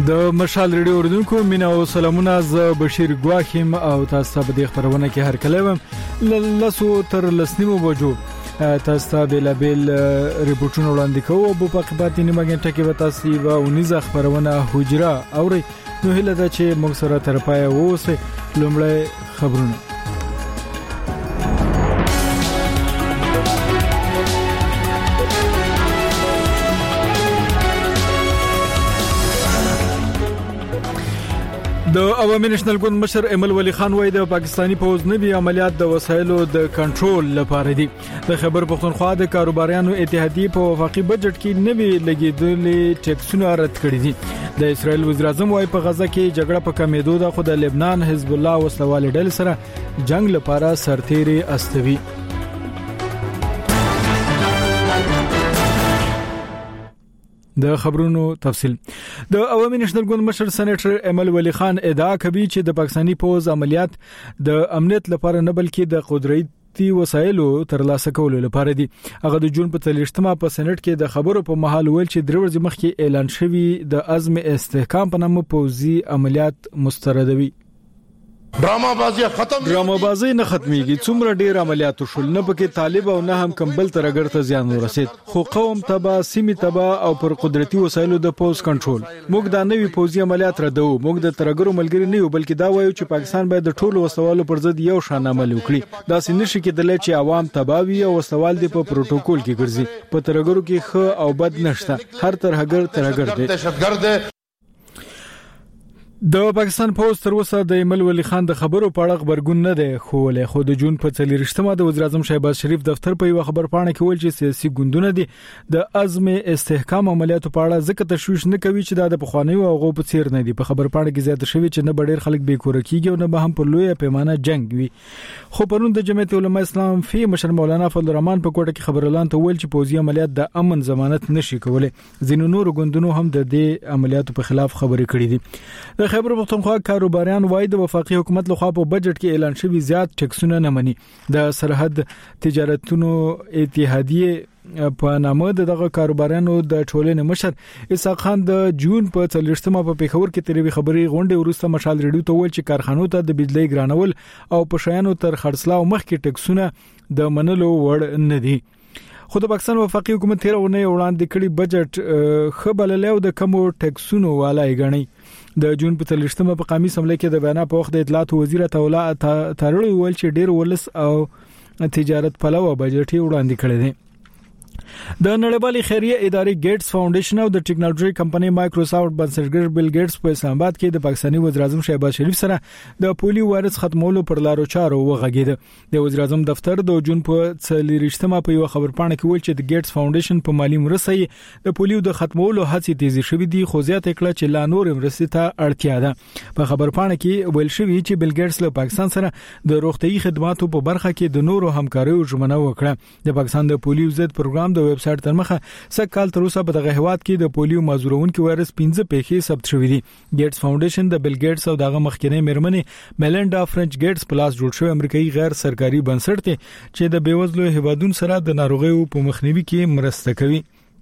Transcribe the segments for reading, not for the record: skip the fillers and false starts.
د مشال ریډیو اوریدونکو مینا او سلامونه ز بشیر ګواخیم او تاسو په دې خبرونه کې هر کله لسو تر لسنیمو بجو تاسو ته بیلابل ریپورتونه وړاندې کوو په پاکستاني مګنټه کې وتا سی و 19 خبرونه حجره اوري نو هله دا چې موږ سره تر پای اوسه لومړی خبرونه د عوامي نېشنل ګوند مشر ایمل ولی خان وایي د پاکستانی پوز نوي عملیات د وسایلو د کنټرول لپاره دي د خبر پښتونخوا د کاروباریانو اتحادیه په وفاقي بجټ کې نوي لګیدلې ټیکسونه رد کړي دي د اسرائیل وزیر اعظم وايي په غزه کې جګړه په کمیدو ده خو د لبنان حزب الله وسلوال ډلې سره جنگ لپاره سرتيري استوي د خبرونو تفصیل د عوامي نېشنل ګوند مشر سېنیټر ایمل ولی خان ادعا کوي چې د پاکستانی پوز عملیات د امنیت لپاره نه بلکې د قدرتي وسایلو ترلاسه کولو لپاره دي هغه د جون په 30مه په سېنات کې د خبرو په محل ویل چې درې ورځې مخکې اعلان شوی د عزم استحکام په نامه پوزي عملیات مستردوي ډراما بازی نه ختميږي څومره ډیر عملیات شول نه پکې طالب او نه هم کمبل ترګر ته زیان ورسید خو قوم تبا سیمه تبا او پر قدرتي وسایلو د پوز کنټرول موږ د نوي پوزي عملیات ردو موږ د ترګرو ملګری نه یو بلکې دا وایو چې پاکستان باید د ټولو وسوالو پر ضد یو شان عمل وکړي دا سې نشي کېدلی چې عوام تباوي او وسوال دي په پروتوکول کې ګرځي په ترګرو کې خو او بد نشته هر ترګر دی د پاکستان پوز تر اوسه د ایمل ولی خان د خبرو په اړه خبرګون نه دی خو د جون په 30مه د وزیر اعظم شهباز شریف دفتر په یو خبر پاڼه کې ویل چې سیاسي ګوندونه دي د عزم استحکام عملیاتو په اړه ځکه تشویش نه کوي چې د بخوانی او غو په څیر نه دي په خبر پاڼه کې زیاته شوی چې نه ډېر خلک به کور کېږي او نه به هم په لوی پیمانه جنگ وي خو پرون د جمعیت علماء اسلام فی مشر مولانا فضل الرحمن په کوټه کې خبر اعلان ته ویل چې پوزي عملیات د امن ضمانت نشي کولای ځینو نور ګوندونو هم د دې عملیاتو په خلاف خبرې کړې دي د خبر پښتونخوا کاروباریان وايي د وفاقي حکومت لخوا په بجټ کې اعلان شوی زیات ټیکسونه نه مني د سرحد تجارتونو اتحادیه په نامه دغه کاروباریانو د ټولنې مشر اسحاق خان د جون په 30مه په پیښور کې تریوي خبري غونډه ورسته مشال ریډیو ته ویل چې کارخانو ته د بجلی ګرانول او په شیانو تر خرڅلاو مخکې ټیکسونه د منلو وړ نه دي خو د پاکستان وفاقي حکومت تیر ونه وړاندې کړي بجټ خبرلو د کمو ټیکسونو والای غني د جون په 30مه په قومي سملې کې د بیان په وخت د اطلاعات وزیر تولا ترړی ویل چې ډیر ولس او تجارت پلوه بجټي وړاندې کړي دي د نړیوالې خیریه ادارې ګیټس فاونډیشن او د ټیکنالوژي کمپنۍ مایکروسافټ بنسټګر بیل ګیټس په اسلام آباد کې د پاکستاني وزیر اعظم شهباز شریف سره د پولیو وایرس ختمولو پر لارو چارو وغږید د وزیر اعظم دفتر د جون په 30مه په یو خبر پاڼه کې ویل چې د ګیټس فاونډیشن په مالی مرسته د پولیو د ختمولو هڅې تیزی شوې دي خو زیات کړه چې لا نور مرستې ته اړتیا ده په خبر پاڼه کې ویل شوی چې بیل ګیټس له پاکستان سره د روغتيایي خدماتو په برخه کې د نورو همکاریو ژمنه وکړه د پاکستان د پولیو ضد پروګرام د ویب سټ تر مخه سکهال تر اوسه په دغه هواد کې د پولیو مازورونکو وایرس 15 پیښې ثبت شوې دي ګیټس فاونډیشن د بیل ګیټس او دغه مخکنی میرمنې میلنډا فرنچ ګیټس پلاس جوړ شوی امریکایي غیر سرکاري بنسټ دی چې د بیوزلو هیوادونو سره د ناروغیو په مخنیوي کې مرسته کوي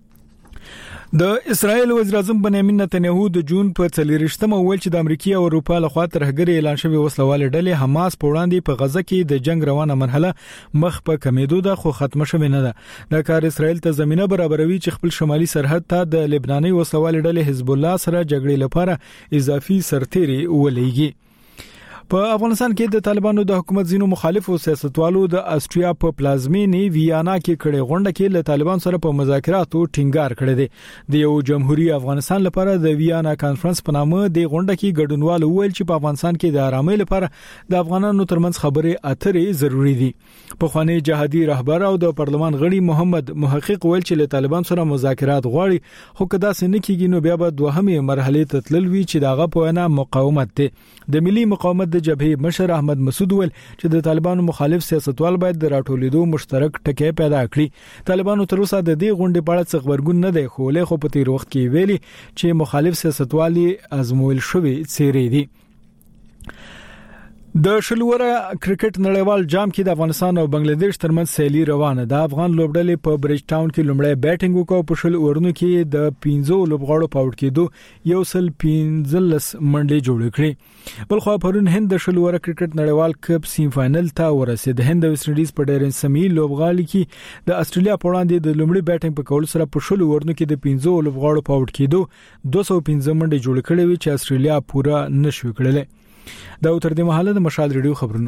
د اسرائیل وزیر اعظم بنیامین نتنیاهو د جون په 30مه ویل چې د امریکا او اروپا لخوا ترهګری اعلان شوی وسلواله ډلې حماس په وړاندې په غزه کې د جنگ روانه مرحله مخ په کمیدو ده خو ختمه شوی نه ده د کار اسرائیل ته زمينه برابروي چې خپل شمالي سرحد ته د لبناني وسلواله ډلې حزب الله سره جګړې لپاره اضافي سرتيري ولېږي په افغانستان کې د طالبانو د حکومت زینو مخالفو سیاستوالو د استریا په پلازمینی ویانا کې کړي غونډه کې له طالبان سره په مذاکراتو ټینګار کړی دی د یو جمهوریت افغانستان لپاره د ویانا کانفرنس په نامه د غونډه کې ګډونوال ویل چې په افغانستان کې د آرامۍ لپاره د افغانانو ترمنځ خبرې اترې ضروری دي په خوانی جهادي رهبر او د پارلمان غړي محمد محقق ویل چې له طالبان سره مذاکرات غواړي خو کدا سن کېږي نو بیا به دوهمه مرحله ته تلل وی چې دغه په وینا مقاومت دی د ملي مقاومت د جبهه مشر احمد مسعود ول چې د طالبانو مخالف سیاستوال باید د راټولیدو مشترک ټکی پیدا کړي طالبانو تر اوسه د دې غونډې په اړه څه خبرګون نه دی خو له خو په تیر وخت کې ویلي چې مخالف سیاستوالي ازمویل شوی څیرې دي د شلوره کرکټ نړیوال جام کې د افغانستان او بنگلاديش ترمنځ سیالي روانه ده. افغان لوبډلې په بریج ټاون کې لومړی بیټینګ وکړ په شل اورونو کې د 15 لوبغاړو په اوټ کېدو 115 منډې جوړې کړې. بلخو پرون هند د شلوره کرکټ نړیوال کپ سیم فائنل ته ورسید. هند د ویسټ انډیز په ډېر سمي لوبغاړي کې د استرالیا په وړاندې د لومړي بیټینګ په کول سره په شل اورونو کې د 15 لوبغاړو په اوټ کېدو 215 منډې جوړې کړې وي چې استرالیا پورا نشو کړلې. دا تر دې مهاله د مشال ریډیو خبرونه.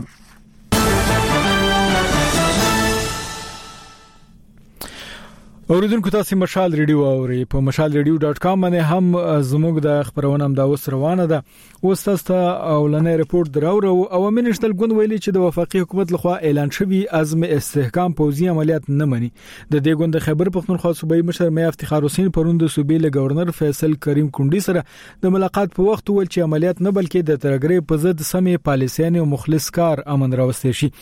اوریدونکو تاسو مشال ریډیو اوري په mashalradio.com باندې هم زموږ د خبرونه هم دا اوس روانه ده. اوس تاسو ته اولنې رپورت دراوړو. عوامي نشتل ګوند ویلي چې د وفاقي حکومت لخوا اعلان شوی عزم استحکام پوځي عملیات نه مني. د دې ګوند خبر پښتونخوا صوبایي مشر میا افتخار حسین پروند د صوبې له گورنر فیصل کریم کونډي سره د ملاقات په وخت ول چې عملیات نه بلکې د ترګری په ضد سمې پالیسیانه او مخلص کار امن راوستي شي.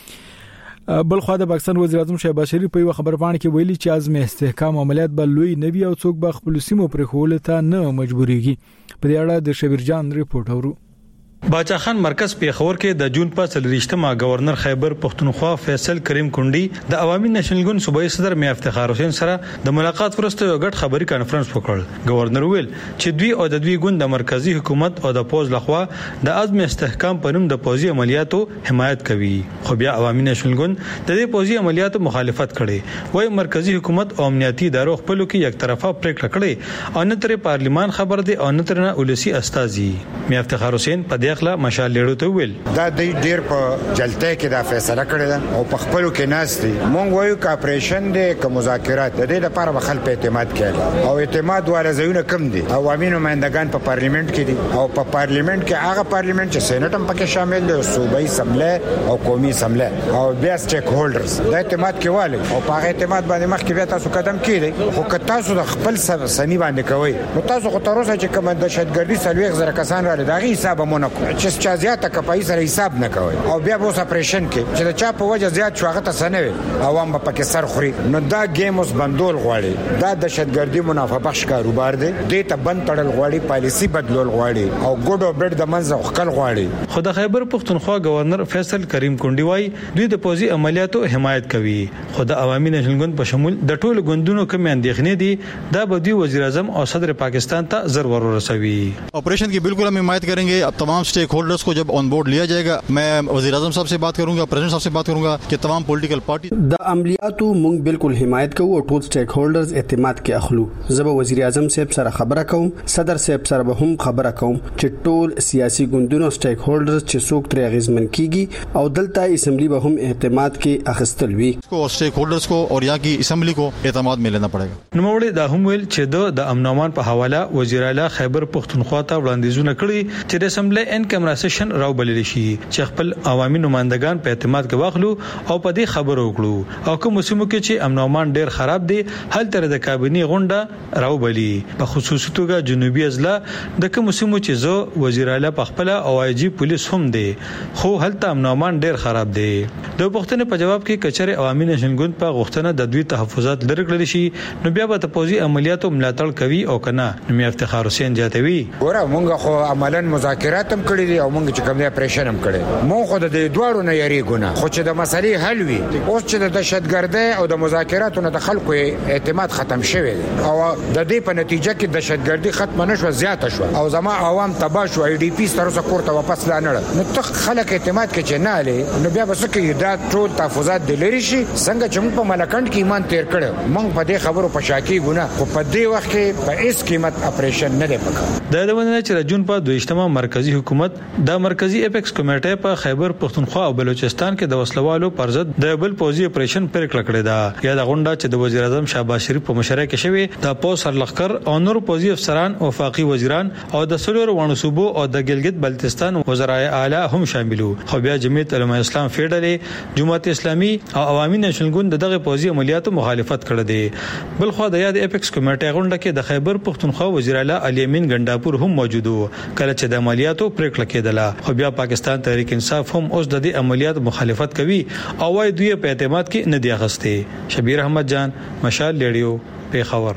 بلخو د پاکستان وزیر اعظم شهباز شریف په خبر پاڼه کې ویلي چې عزم استحکام عملیات به لوی نوي او څوک به خپل سیمو پر خول ته نه مجبوريږي. په دې اړه د شبیر جان ریپورت اورو. باچا خان مرکز پیښور کې د جون په 30مه گورنر خیبر پښتونخوا فیصل کریم کونډي د عوامي نېشنل ګوند صوبایي صدر میا افتخار حسین سره د ملاقات وروسته یو غټ خبري کانفرنس وکړ. گورنر ویل چې دوی او د دوی ګوند د مرکزی حکومت او د پوز لخوا د عزم استحکام په نوم د پوزي عملیاتو حمایت کوي. خو بیا عوامي نېشنل ګوند د دې پوزي عملیاتو مخالفت کړي. وایي مرکزی حکومت او امنیتي ادارو خپل کې یک طرفه پریکړه کړې او نه تر پارلیمان خبر دي او نه تر ولسی استازي. میا افتخار حسین په اخلا مشال لیړو ته ویل دا د ډیر په جلته کې دا فیصله کړې ده او په خپل کې ناشتي مونږ وایو چې اپریشن دې کوم مذاکرات د دې لپاره به خلک په اعتماد کوي او اعتماد والا ځایونه کم دي. عوامي نمائندگان په پارلیمنت کې دي او په پارلیمنت کې هغه پارلیمنت چې سېنات هم پکې شامل دي او صوبایي اسمبلی او قومي اسمبلی او بیا سټیک هولډرز د اعتماد کې والي او په هغه اعتماد باندې مخکې بیا تاسو قدم کړئ. خو که تاسو د خپل سني باندې کوي نو تاسو خو تر اوسه چې کوم د شتګردي سلويغ زره کسان را لداغي حساب مونږ چې چا زیاته کپای سره حساب نه کوي او بیا به اپریشن کې چې چا په وجه زیات شو هغه ته سنوي عوام په کې سر خوري. نو دا گیم اوس بندول غواړي. دا د شتګردي منافع بخش کاروبار دی. دې ته بند تړل غواړي پالیسی بدلول غواړي او ګډ او بډ د منځ خپل غواړي. خو د خیبر پښتونخوا گورنر فیصل کریم کونډي وایي دوی د پوزي عملیاتو حمایت کوي. خو د عوامي نېشنل ګوند په شمول د ټولو ګوندونو کوم اندېښنې دي دا به دوی وزیر اعظم او صدر پاکستان ته ضرور ورسوي. ऑपरेशन की बिल्कुल हम हिमायत करेंगे. अब तमाम स्टेक होल्डर्स को जब ऑन बोर्ड लिया जाएगा मैं वज़ीर आज़म साहब से बात करूंगा, प्रेसिडेंट साहब से बात करूंगा कि तमाम पॉलिटिकल पार्टी د عملیاتو مونږ بالکل حمایت کوو او ټول سټیک هولډرز اعتماد کې اخلو. زه به وزیر اعظم صاحب سره خبره کوم, صدر صاحب سره به هم خبره کوم چې ټول سیاسي ګوندونو سټیک هولډرز چې څوک تر اغیزمن کیږي او دلته اسمبلی به هم اعتماد کې اخستل وي. کو سټیک هولډرز کو اور یہاں کی اسمبلی کو اعتماد میں لینا پڑے گا. نوموړي دا هم ویل چې د امن امان په حواله وزیر اعلی خیبر پښتونخوا ته وړاندیزونه کړي چې د اسمبلی ان کیمرا سیشن راو بلل شي چې خپل عوامي نمائندگان په اعتماد کې واخلو او په دې خبرو وکړو او کوم موسمو کې چې امن امان ډیر خراب دي هل تر د کابینی غونډه راو بلی. په خصوصي توګه جنوبي اضلاع د کوم موسمو چې زه وزیر اعلی په خپل او آی جی پولیس هم دي خو هلته امن امان ډیر خراب دي. د پښتنې په جواب کې کچره عوامي نېشنل ګوند په غوښتنه د دوی تحفظات لري کړل شي نو بیا به تپوزي عملیاتو ملاتړ کوي او کنه. نو می افتخار حسین جاتوي ګوره مونږ خو عملاً مذاکرات هم کړی دي او مونږ چې کوم دی اپریشن هم کړی. مونږ خو د دواړو نه یریګونه خو چې د مسلې حل وي. اوس چې د دهشتګردۍ او د مذاکراتو نه د خلکو اعتماد ختم شوی او د دې په نتیجه کې دهشتګردي ختم نشو زیاته شو او زما عوام تباه شو. ای ډی پی سره کورته واپس لا نه نو ته خلک اعتماد کې چې نه لې نو بیا بس کې دا ټول تحفظات د لری شي څنګه چې موږ په ملکند کې ایمان تیر کړو موږ په دې خبرو په شاکی ګونه خو په دې وخت کې په هیڅ قیمت اپریشن نه دی پکا. د دونه چې جون په 22مه مرکزی حکومت د مرکزی اپیکس کمیټه په خیبر پښتونخوا او بلوچستان کې د وسلوالو پر ضد د بل پوزي اپریشن پریکړه کړې ده. یا د غونډه چې د وزیر اعظم شهباز شریف په مشرۍ کې شوې د پوز سرلخر او نور پوزي افسران او وفاقي وزیران او د سلور وانو صوبو او د ګلګت بلتستان وزرای اعلی هم شاملو. خو بیا جمعیت علماء اسلام فیډرال جماعت اسلامي او عوامي نېشنل ګوند دغه پوزي عملیاتو مخالفت کړه دي. بل خو د یاد اپیکس کمیټه غونډه کې د خیبر پښتونخوا وزیر اعلی علي امین ګنداپور هم موجودو کله چې د عملیاتو پریکړه کېدله. خو بیا پاکستان تحریک انصاف هم اوس د دې عملیات مخالفت کوي او وايي دوی په اعتماد کې نه دی اخسته. شبیر احمد جان مشال لیډیو پیښور.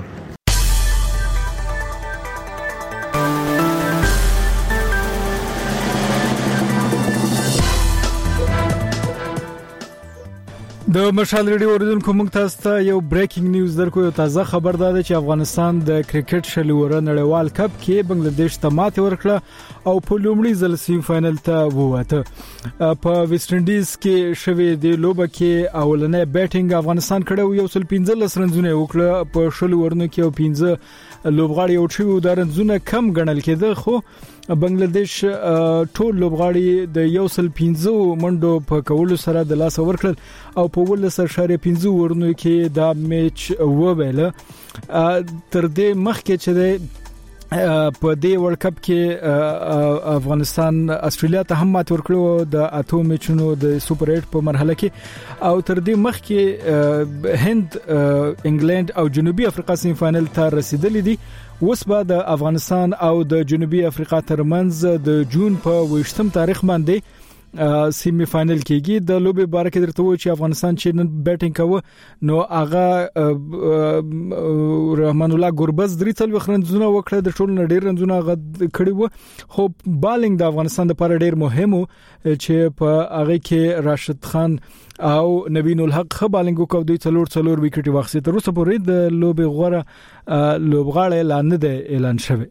د مشال ریډیو اوریدونکو موږ تاسو ته یو بریکینګ نیوز درکو. یو تازه خبر ده چې افغانستان د کرکټ شلوره نړیوال کپ کې بنگلاديش ته ماته ورکړه او په لومړي ځل سیم فائنل ته ووته. په ویسټ انډیز کې شوې د لوبه کې اولنې بیټینګ افغانستان کړو، یو سل 15 رنونه وکړه. په شلورونو کې او 15 لوبغاړي او شوی ودارنځونه کم ګڼل کېده، خو بنگلاديش ټول لوبغاړي د یو سل 15 منډو په کولو سره د لاس ورکړل او په 15.15 ورنو کې دا میچ وویل. تر دې مخکې چې په دې ورلد کپ کې افغانستان استرالیا ته هم مات ورکړو د اته میچونو د سوپر 8 په مرحله کې، او تر دې مخکې هند، انګلند او جنوبي افریقا سیم فائنل ته رسیدلې دي. اوس به د افغانستان او د جنوبي افریقا ترمنځ د جون په 20 تاریخ باندې سیمی فائنل کېږي. د لوبې باره کې درته و چې افغانستان چې نن بیټینګ کوي نو هغه رحمان الله ګوربز 3 رنونه وکړه، د ټول نړۍ رنونه غد کړی و، خو بالینګ د افغانستان لپاره ډیر مهم و چې په هغه کې راشد خان او نبین الحق خبالنګ کو دوی څلور وکټ واخیسته. تر اوسه پورې د لوبې غوړه لوبغاړی اعلان نه دی اعلان شوی.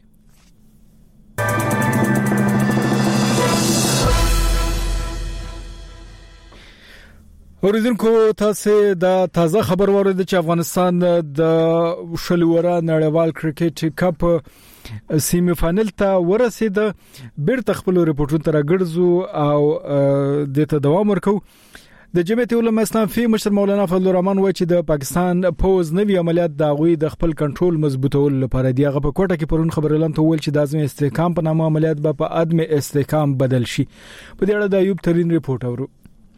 اوریدونکو تاسو دا تازه خبر ورته چې افغانستان د شلوره نړیوال کرکټ کپ سیمی فائنل ته ورسید. بیرته خپل ریپورتونو تر غړزو او د ته دوام ورکو. د جمعیت علماء اسلام فی مشر مولانا فضل الرحمن وایي چې د پاکستان پوز نوی عملیات د غوي د خپل کنټرول مضبوطول لپاره دی. هغه په کوټه کې پرون خبر اعلان ته ویل چې د عزم استحکام په نامه عملیات به په عدم استحکام بدل شي. په دې اړه د ایوب ترین ریپورت اورو.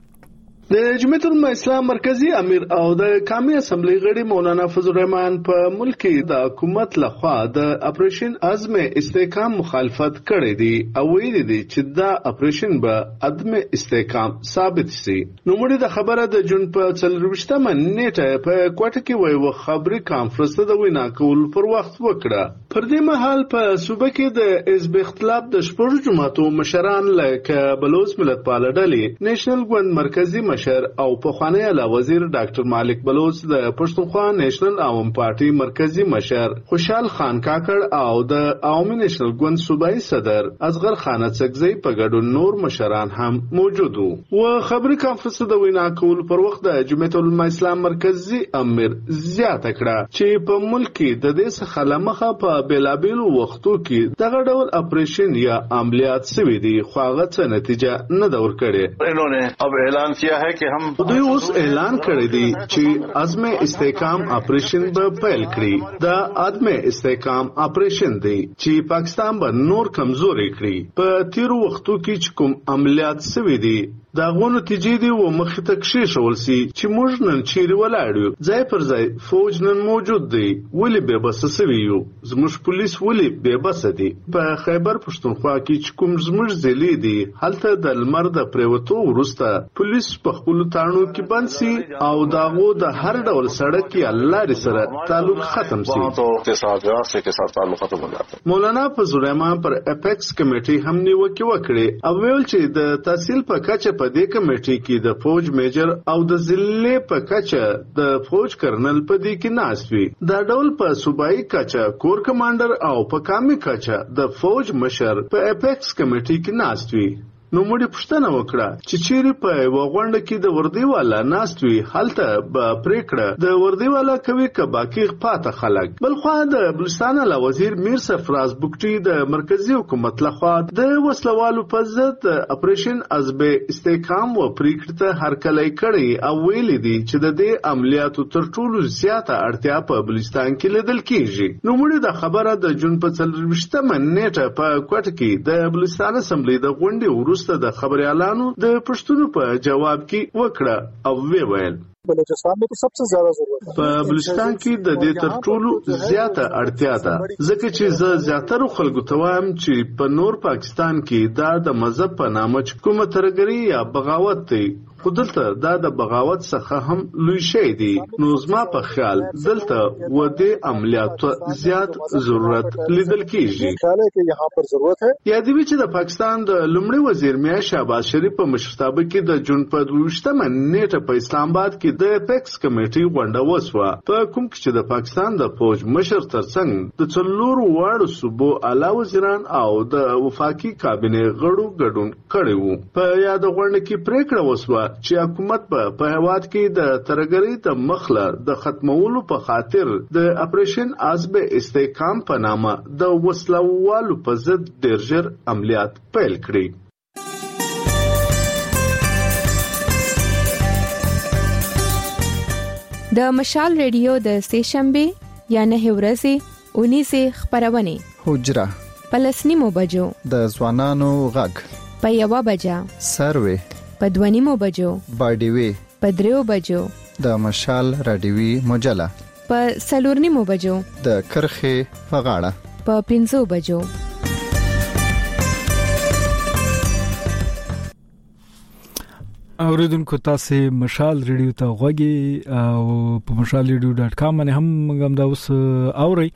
د جمعیت علماء اسلام مرکزی امیر او د قومي اسمبلی غړي مولانا فضل الرحمن په ملک د حکومت لخوا د اپریشن عزم استحکام مخالفت کړی دی او ویلي دی چې دا اپریشن به عدم استحکام ثابت شي. نو موږ د خبره د جون په 24مه نیټه په کوټه کې وایو خبري کانفرنس د وینا کول پر وخت وکړه. پر دې مهال په صوبه کې د حزب اختلاف د شپږ جماعتو مشران لکه بلوچ ملت پال ډلې، نېشنل ګوند مرکزی او په خوانی اعلی وزیر ډاکټر مالک بلوچ، د پښتونخوا نېشنل عوام پارټي مرکزی مشر خوشحال خان کاکړ او د عوامي نېشنل ګوند صوبایي صدر اصغر خان اڅکزی په ګډون نور مشران هم موجود وو. خبري کانفرنس د وینا کول پر وخت د جمعیت علماء اسلام مرکزی امیر زیاته کړه چې په ملک کې د دې څخه لمخه په بیلابیلو وختو کې دغه ډول اپریشن یا عملیات سوي دي، خو هغه څه نتیجه نه دور کړي. انہوں نے اب اعلان کیا ہے دوی اوس اعلان کړی دی چې عزم استحکام اپریشن به پیل کړي. دا عدم استحکام اپریشن دی چې پاکستان به نور کمزوري کړي. په تیرو وختو کې چې کوم عملیات سوي دي دا غونو نتیجې دی و مخ ته کښې شول سي چې موږ نن چیرې ولاړو، ځای پر ځای فوج نن موجود دی. ولې بے بس سوي یو؟ زموږ پولیس ولې بے بس دي؟ په خیبر پښتونخوا کې چې کوم زموږ ضلع دي هلته د لمر د پریوتو وروسته پولیس په خپل تاڼو کې بند سي او داغو د هر ډول سړک یا لارې سره تعلق ختم سي. مولانا فضل الرحمن پر اپیکس کمیټي هم نیوکه وکړه او ویل چې د تحصیل په کچه په دې کمیټي کې د فوج میجر او د ضلع په کچه د فوج کرنل په دې کې ناست وي. دا ډول په صوبایي کچه کور کمانډر او په قومي کچه د فوج مشر په اپیکس کمیټي کې ناست وي. نو موږ پښتنه وکړه چې چیرې په وغونډه کې د وردی والا ناست وي هلته به پریکړه د وردی والا کوي که باقي پاته خلک. بل خو د بلوچستان له وزیر میر سرفراز بوکټي د مرکزی حکومت لخوا د وسلوالو په ضد اپریشن عزم استحکام و پریکړه ته هرکلی کړی او ویلي دي چې د دې عملیاتو تر ټولو زیاته اړتیا په بلوچستان کې لیدل کیږي. نو موږ د خبره د جون په 24مه نیټه په کوټه کې د بلوچستان اسمبلی د غونډې د خبر اعلانو د پښتون په جواب کې وکړه او وی ویل بلوچستان में तो सबसे ज्यादा जरूरत है. په بلوچستان کې د دې تر ټولو زیاته اړتیا ده ځکه چې زه زیاتره خلکو ته وایم چې په نور پاکستان کې دا د مذهب په نامه کومه ترګری یا بغاوت دی، خو دلته دا د بغاوت څخه هم لوی شی دی. نو زما په خیال دلته و دې عملیاتو زیات ضرورت لیدل کیږي. یادوي چې د پاکستان د لومړي وزیر میا شهباز شریف په مشرتابه کې د جون په 22مه نیټه په اسلام آباد کې د اپیکس کمیټې غونډه وسوه، په کوم کې چې د پاکستان د فوج مشر ترڅنګ د څلورو واړو صوبو اعلی وزیران او د وفاقي کابینې غړو ګډون کړی وو. په یاد غونډه کې پریکړه وسوه چې حکومت په هیواد کې د ترګری د مخله د ختمولو په خاطر د اپریشن عزم استحکام په نامه د وسلوالو په ضد ډیر ژر عملیات پیل کړي. د مشال ریډیو د سهشنبه یا 9 ورځې 19 خبرونه حجره پلسنیمو بجو د ځوانانو غږ په 1 بجه سروي په 2 بجو باډيوي په 3 بجو د مشال رادیوي مجله په 4 بجو د کرخه په غاړه په 5 بجو. اوریدونکو تاسو مشال ریډیو ته غوږی او په mashalradio.com باندې هم دا اوس اوري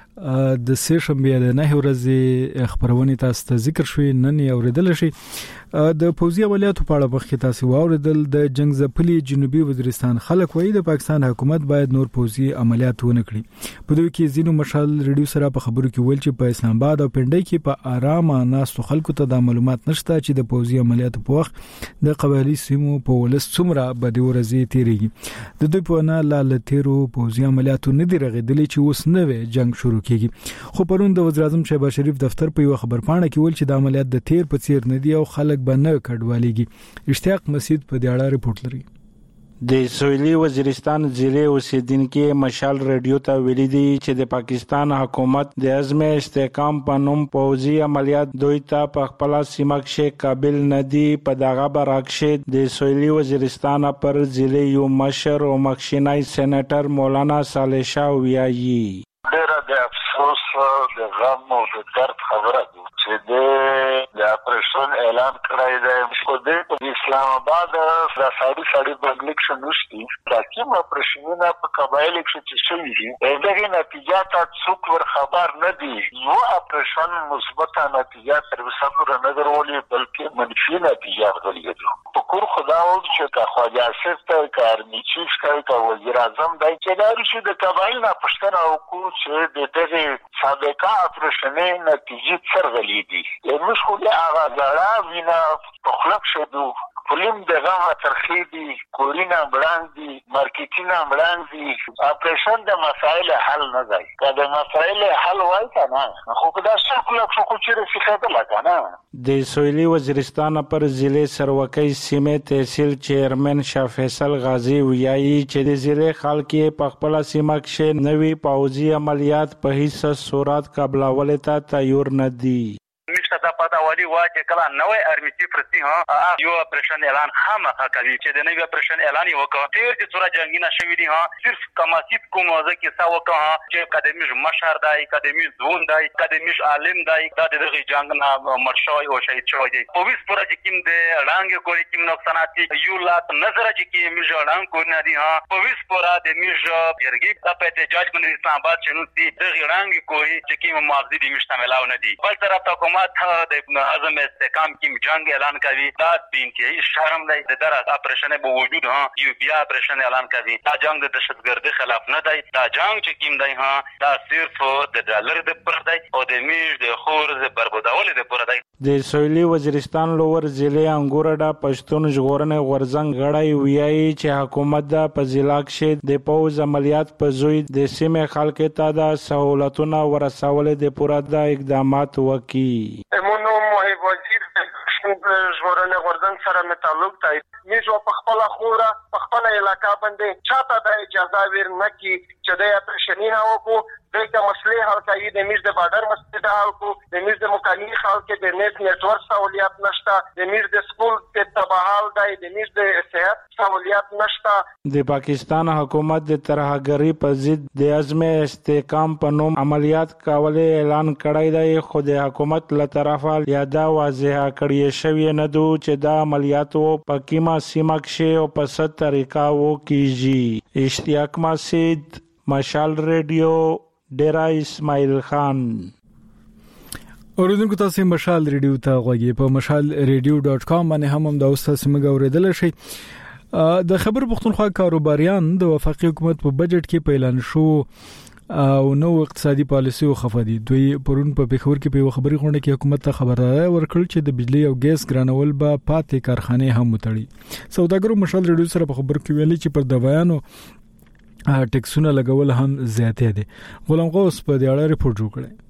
د سهشنبه د 9 ورځې خبرونه تاسو ته ذکر شوې نن اوریدل شي. د پوځي عملیاتو په اړه مخکې تاسو واوریدل. د جنگ ځپلي جنوبي وزیرستان خلک وایي د پاکستان حکومت باید نور پوځي عملیات ونه کړي. په دوی کې زینو مشال ریډیو سره په خبرو کې ویل چې په اسلام آباد او پنډۍ کې په آرامه ناستو خلکو ته د معلومات نشته چې د پوځي عملیاتو په وخت د قبایلی سیمو په ولس څومره بده ورځي تیریږي. د دوی په نه لالتیرو پوځي عملیاتو نه دی رغیدلی چې اوس نوې جنگ شروع کیږي. خو پرون د وزیر اعظم شهباز شریف دفتر په یو خبرپاڼه کې ویل چې د عملیات د تیر په څیر نه دی او خلک بنه کډوالېږي. اشتیاق مسعود په دې اړه ریپورت لري. د سویلي وزیرستان ضلع اوسیدونکو مشال ریډیو ته ویلي دي چې د پاکستان حکومت د عزم استحکام په نوم پوځي عملیات دوی ته په خپل سیمه کې قابل نه دي. په دغه برعکس د سویلي وزیرستان پر ضلع یو مشر او مخکینی سېنیټر مولانا صالح شاه ویایي ډېر د افسوس د غم او د درد خبره ده چې د اپریشن اعلان کړی دی. خو د اسلام آباد د ساړي پبلک شنوشتي د کوم اپریشنونه په قبایل کې چې شوي دي دغه نتیجه ته څوک ور خبر نه دي. یو اپریشن مثبت نتیجه تر اوسه پورې نه درولې بلکې منفي نتیجه درلوده. په کور خدا و چې کا خواجه اساس ته کار میچیش کوي کا وزیر اعظم دای چې دا رشي د قبایل نه پښتنه او کو چې د دغه سابقه اپریشنې نتیجه څرګندې دي. موږ خو له هغه ځړا وینا په خلک شدو فلم دغه ترخی دي کورینا بلاندي مارکیټینا بلاندي اپریشن د مسائل حل نه دی. کله مسائل حل وای کنه خو دا څه خو چې رسېدل کنه. د سویلي وزیرستان پر ضلع سروکی سیمه تحصیل چیرمن شاه فیصل غازی ویایي چې د ضلع خلک په خپل سیمه کې نوي پوځي عملیات په هیڅ صورت قبلول ته تیار نه دي. دا پتا والی وا چې کله نوې ارمی چیف رسي یو اپریشن اعلان خامخا کوي چې د نوې اپریشن اعلان وکړي. تیر چې څوره جنگینه شوې دي صرف کماسیب کوم وځه کې سا وکړه چې اکیډمیش مشر دی اکیډمیش زون دی اکیډمیش عالم دی دا دغه جنگ نه مرشوي او شهید شوی دی. په ویس پر چې کوم د رنګ کوي کوم نقصانات یو لات نظر چې کوم ژړان کو نه دي په ویس پر د میج یرګي په احتجاج باندې اسلام آباد شنو دي دغه رنګ کوي چې کوم معاوضه دي مشتملاو نه دي. بل طرف حکومت د عزم استحکام کې جنگ اعلان کوي. دا د انتهایی شرم دی. د در اپریشن به وجود یو بیا اپریشن اعلان کوي. دا جنگ د دهشتګردۍ خلاف نه دی. دا جنگ چې کوم دی دا صرف د ډالر د پر دی او د میج د خور د بربادول د پر دی. د سویلي وزیرستان لوور ضلع انګورډا پښتون ژغورنې غورځنګ غړی ویایي چې حکومت د په ضلع کې د پوز عملیات په زوی د سیمې خلک ته د سہولتونو ورسول د پوره د اقدامات وکړي. مونږ محب وزیر ژغورنې غورځنګ سره مې تعلق دی. موږ په خپل خوره په خپل علاقې باندې چاته د اجازه ور نه کی چې د اپریشنونه وکړو دغه مسلې حل کوي د میز د بارډر مسلې د حل کو د میز د مکانی حل کې د نت نتورک سہولیات نشته د میز د سکول په تباہل دی د میز د صحت سہولیات نشته د پاکستان حکومت د ترهګری په ضد د عزم استحکام په نوم عملیات کولې اعلان کړی دی خو د حکومت له طرفه یاده واضحه کړی شوی نه دو چې دا عملیاتو په کیما سیمه کې او په ست طریقه وکیږي اشتیاق مسجد مشال ریډیو ډیرا اسماعیل خان اوریدونکو تاسو مشال ریډیو ته غوږی په mashalradio.com باندې هم د اوسه سیمه اوریدل شي د خبر پښتونخوا کاروباریان د وفاقي حکومت په بجټ کې اعلان شو او نو اقتصادي پالیسي او خفدي دوی پرون په پیښور کې په خبري غونډه کې حکومت ته خبرداري ورکړل چې د بجلی او ګیس ګرانول به پاتې کارخانه هم متړي سوداګرو مشال ریډیو سره په خبر کې ویلي چې پر دوایانو ټیکسونه لګول هم زیاتې دي غلام غوث په دې اړه ریپورت جوړ کړی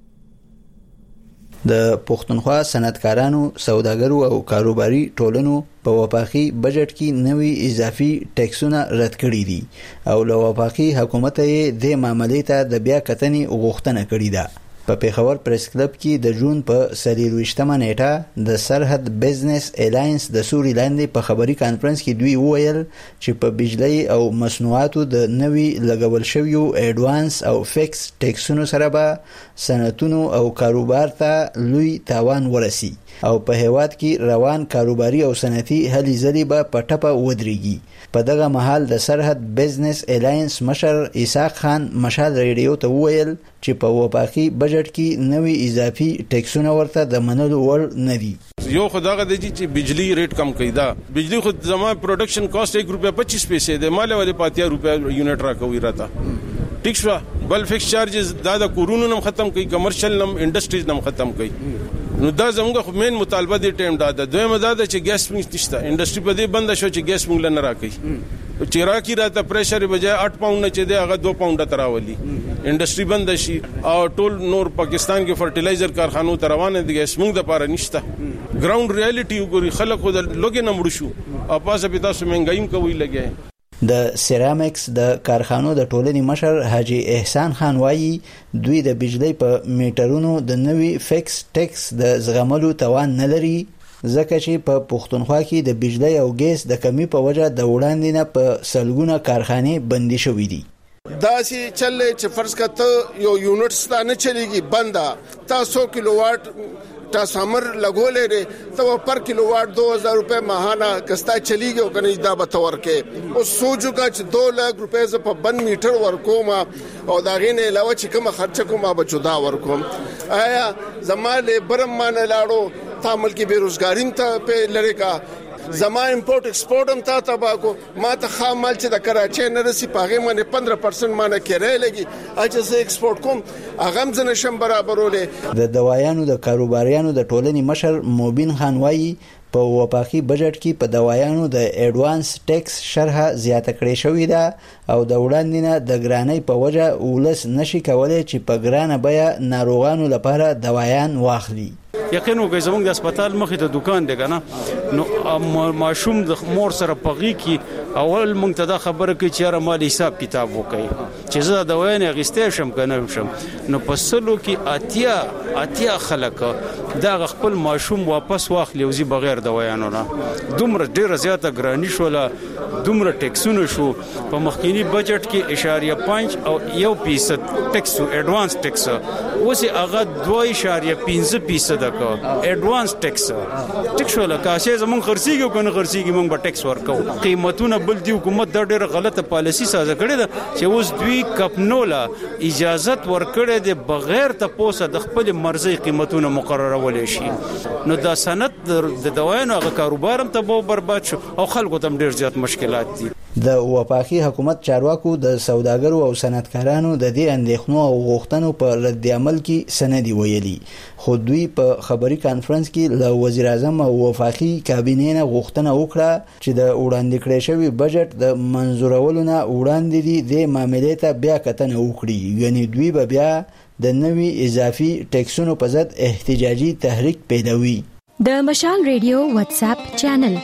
د پښتونخوا صنعتکارانو سوداګرو او کاروباري ټولنو په وفاقي بجټ کې نوي اضافي ټیکسونه رد کړي دي او له وفاقي حکومت یې د معاملې ته د بیا کتنې غوښتنه کړې ده په پیښور پریس کلب کې د جون په 23مه نیټه د سرحد بزنس الاینس د سوري لاندې په خبري کانفرنس کې دوی وویل چې په بجلی او مصنوعاتو د نوي لګول شویو اډوانس او فکس ټیکسونو سره به صنعتونو او کاروبار ته لوی تاوان ورسي او په هیواد کې روان کاروباري او صنعتي هلې ځلې به په ټپه ودرېږي په دغه مهال د سرحد بزنس الاینس مشر اسحاق خان مشال ریډیو ته وویل چې په وفاقي بجټ کې نوي اضافي ټیکسونه ورته د منلو وړ نه دي یو خداغه د چې بجلی ریټ کم کیدا بجلی خود زما پروډکشن کاست 1 روپیا 25 پیسې د مال والے 50 روپیا یونټ راکوي راته ټیک شو بل فکس چارجز دا کورونو نم ختم کړي کمرشل نم انډستریز نم ختم کړي نو دا زموږ خو مین مطالبه دی ټیم دا ده دویمه دا ده چې ګیس مینګ نشته انډستری په دې بند شو چې ګیس مینګ لنه راکړي چې راکی راته پریشر بجای 8 پاوند نه چې دی هغه 2 پاوند تراولي انډستری بند شي او ټول نور پاکستان کې فرټیلایزر کارخانو تروانه دي ګیس مینګ د پاره نشته ګراوند ریالټي وګوري خلک خو د لوګي نه مړ شو او پاسه په تاسو مهنګایم کوي لګي د سیرامیکس د کارخانو د ټولنې مشر حاجی احسان خان وایي دوی د بجلی په میټرونو د نوي فکس ټیکس د زغملو توان نه لري ځکه چې په پښتونخوا کې د بجلی او ګیس د کمی په وجه د وړاندې نه په سلګونه کارخانې بندي شوې دي دا سي چلې چې فرض کته یو یونټ ستانه چلیږي بندا تا 100 کیلو واټ ट्रांसफार्मर लगोले रे तो पर किलोवाट 2000 रुपए माहाना कस्ता चली गयो कने दा बतवर के ओ सोचो का 2 लाख रुपए ज په 1 میټر ورکوما او دا غینه علاوه چې کوم خرچه کومه بچودا ورکوم آیا زماله برم مان لاړو تعامل کې بیروزګاریم ته په لری کا زما امپورټ ایکسپورټ هم تا تباکو ما ته خام مال چې د کراچۍ نه رسی پاغه باندې 15% مانه کېره لګي اجازه زه ایکسپورټ کوم هغه هم زنه شم برابرولې د دوایانو د کاروباریانو د ټولنې مشر موبین خان وایي په وفاقي بجټ کې په دوایانو د اډوانس ټیکس شرح زیاته کړې شوې ده او د وړاندې نه د ګرانۍ په وجه ولس نشي کولای چې په ګرانه بیا ناروغانو لپاره دوایان واخلي یقینا وګورئ زموږ د هسپتال مخې ته دکان دی کنه نو ماشوم د مور سره پغی کی اول مونږ ته دا خبره کوي چې را مال حساب کتاب وکړي چې زه دا وینې غستې شم کنه شم نو پسلو کې اتیا خلک دا خپل ماشوم واپس واخلي او زی بغیر د ویانو نه دومره ډیره زیاته ګرانی شوله دومره ټیکسونه شو په مخکینی بجټ کې 0.5 او 1% ټیکس اډوانس ټیکس اوس هغه 2.5% ده کو اډوانس ټیکس شو لکه چې زمون خرسيږي کنه خرسيږي مونږ به ټیکس ورکو قیمتونه بل دی حکومت دا ډیره غلطه پالیسی سازه کړې ده چې اوس دوی کپنولا اجازه ورکړې ده بغیر تاسو د خپل مرزي قیمتونه مقرره ولې شي نو دا سند د دوایانو هغه کاروبار هم ته برباد شو او خلکو ته ډیر زیات مشکلات دي د وفاقي حکومت چارواکو د سوداګرو او صنعتکارانو د دې اندېښنو او غوښتنو په رد عمل کې سندي ویلي خو دوی په خبري کانفرنس کې له وزیر اعظم او وفاقي کابینې نه غوښتنه وکړه چې د وړاندې کړی شوی بجټ د منزورولو نه وړاندې دي د معاملې ته بیا کتنه وکړي یعنی دوی به بیا د نوي اضافي ټیکسونو په ضد احتجاجي تحریک پیلوي د مشال ریډیو واتس اپ چینل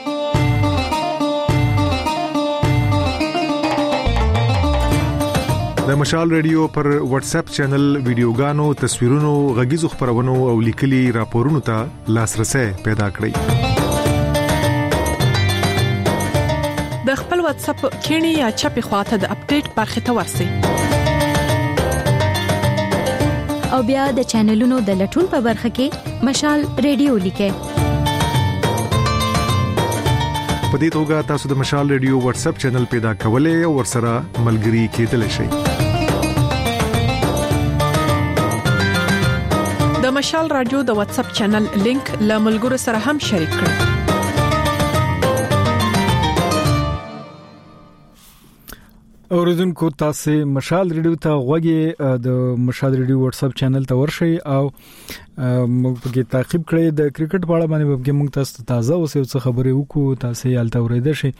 د مشال ریډیو پر واتس اپ چینل ویډیوګانو، تصویرونو، غږیزو خبرونو او لیکلي راپورونو ته لاسرسي پیدا کړئ. د خپل واتس اپ کینی یا چپی خواته د اپډیټ برخه ته ورسئ. او بیا د چینلونو د لټون په برخه کې مشال ریډیو لیکئ. په دې توګه تاسو د مشال ریډیو واتس اپ چینل پیدا کولای او ورسره ملګري کېدلی شئ. د مشال رادیو د واتس اپ چینل لینک له ملګرو سره هم شریک کړئ. اوریدونکو تاسو مشال ریډیو ته غوږی د مشال ریډیو واتس اپ چینل ته ورشئ او موږ په کې تعقیب کړئ. د کرکټ په اړه باندې موږ تاسو ته تازه اوسې څه خبرې وکړو، تاسو یې الته اوریدل شئ.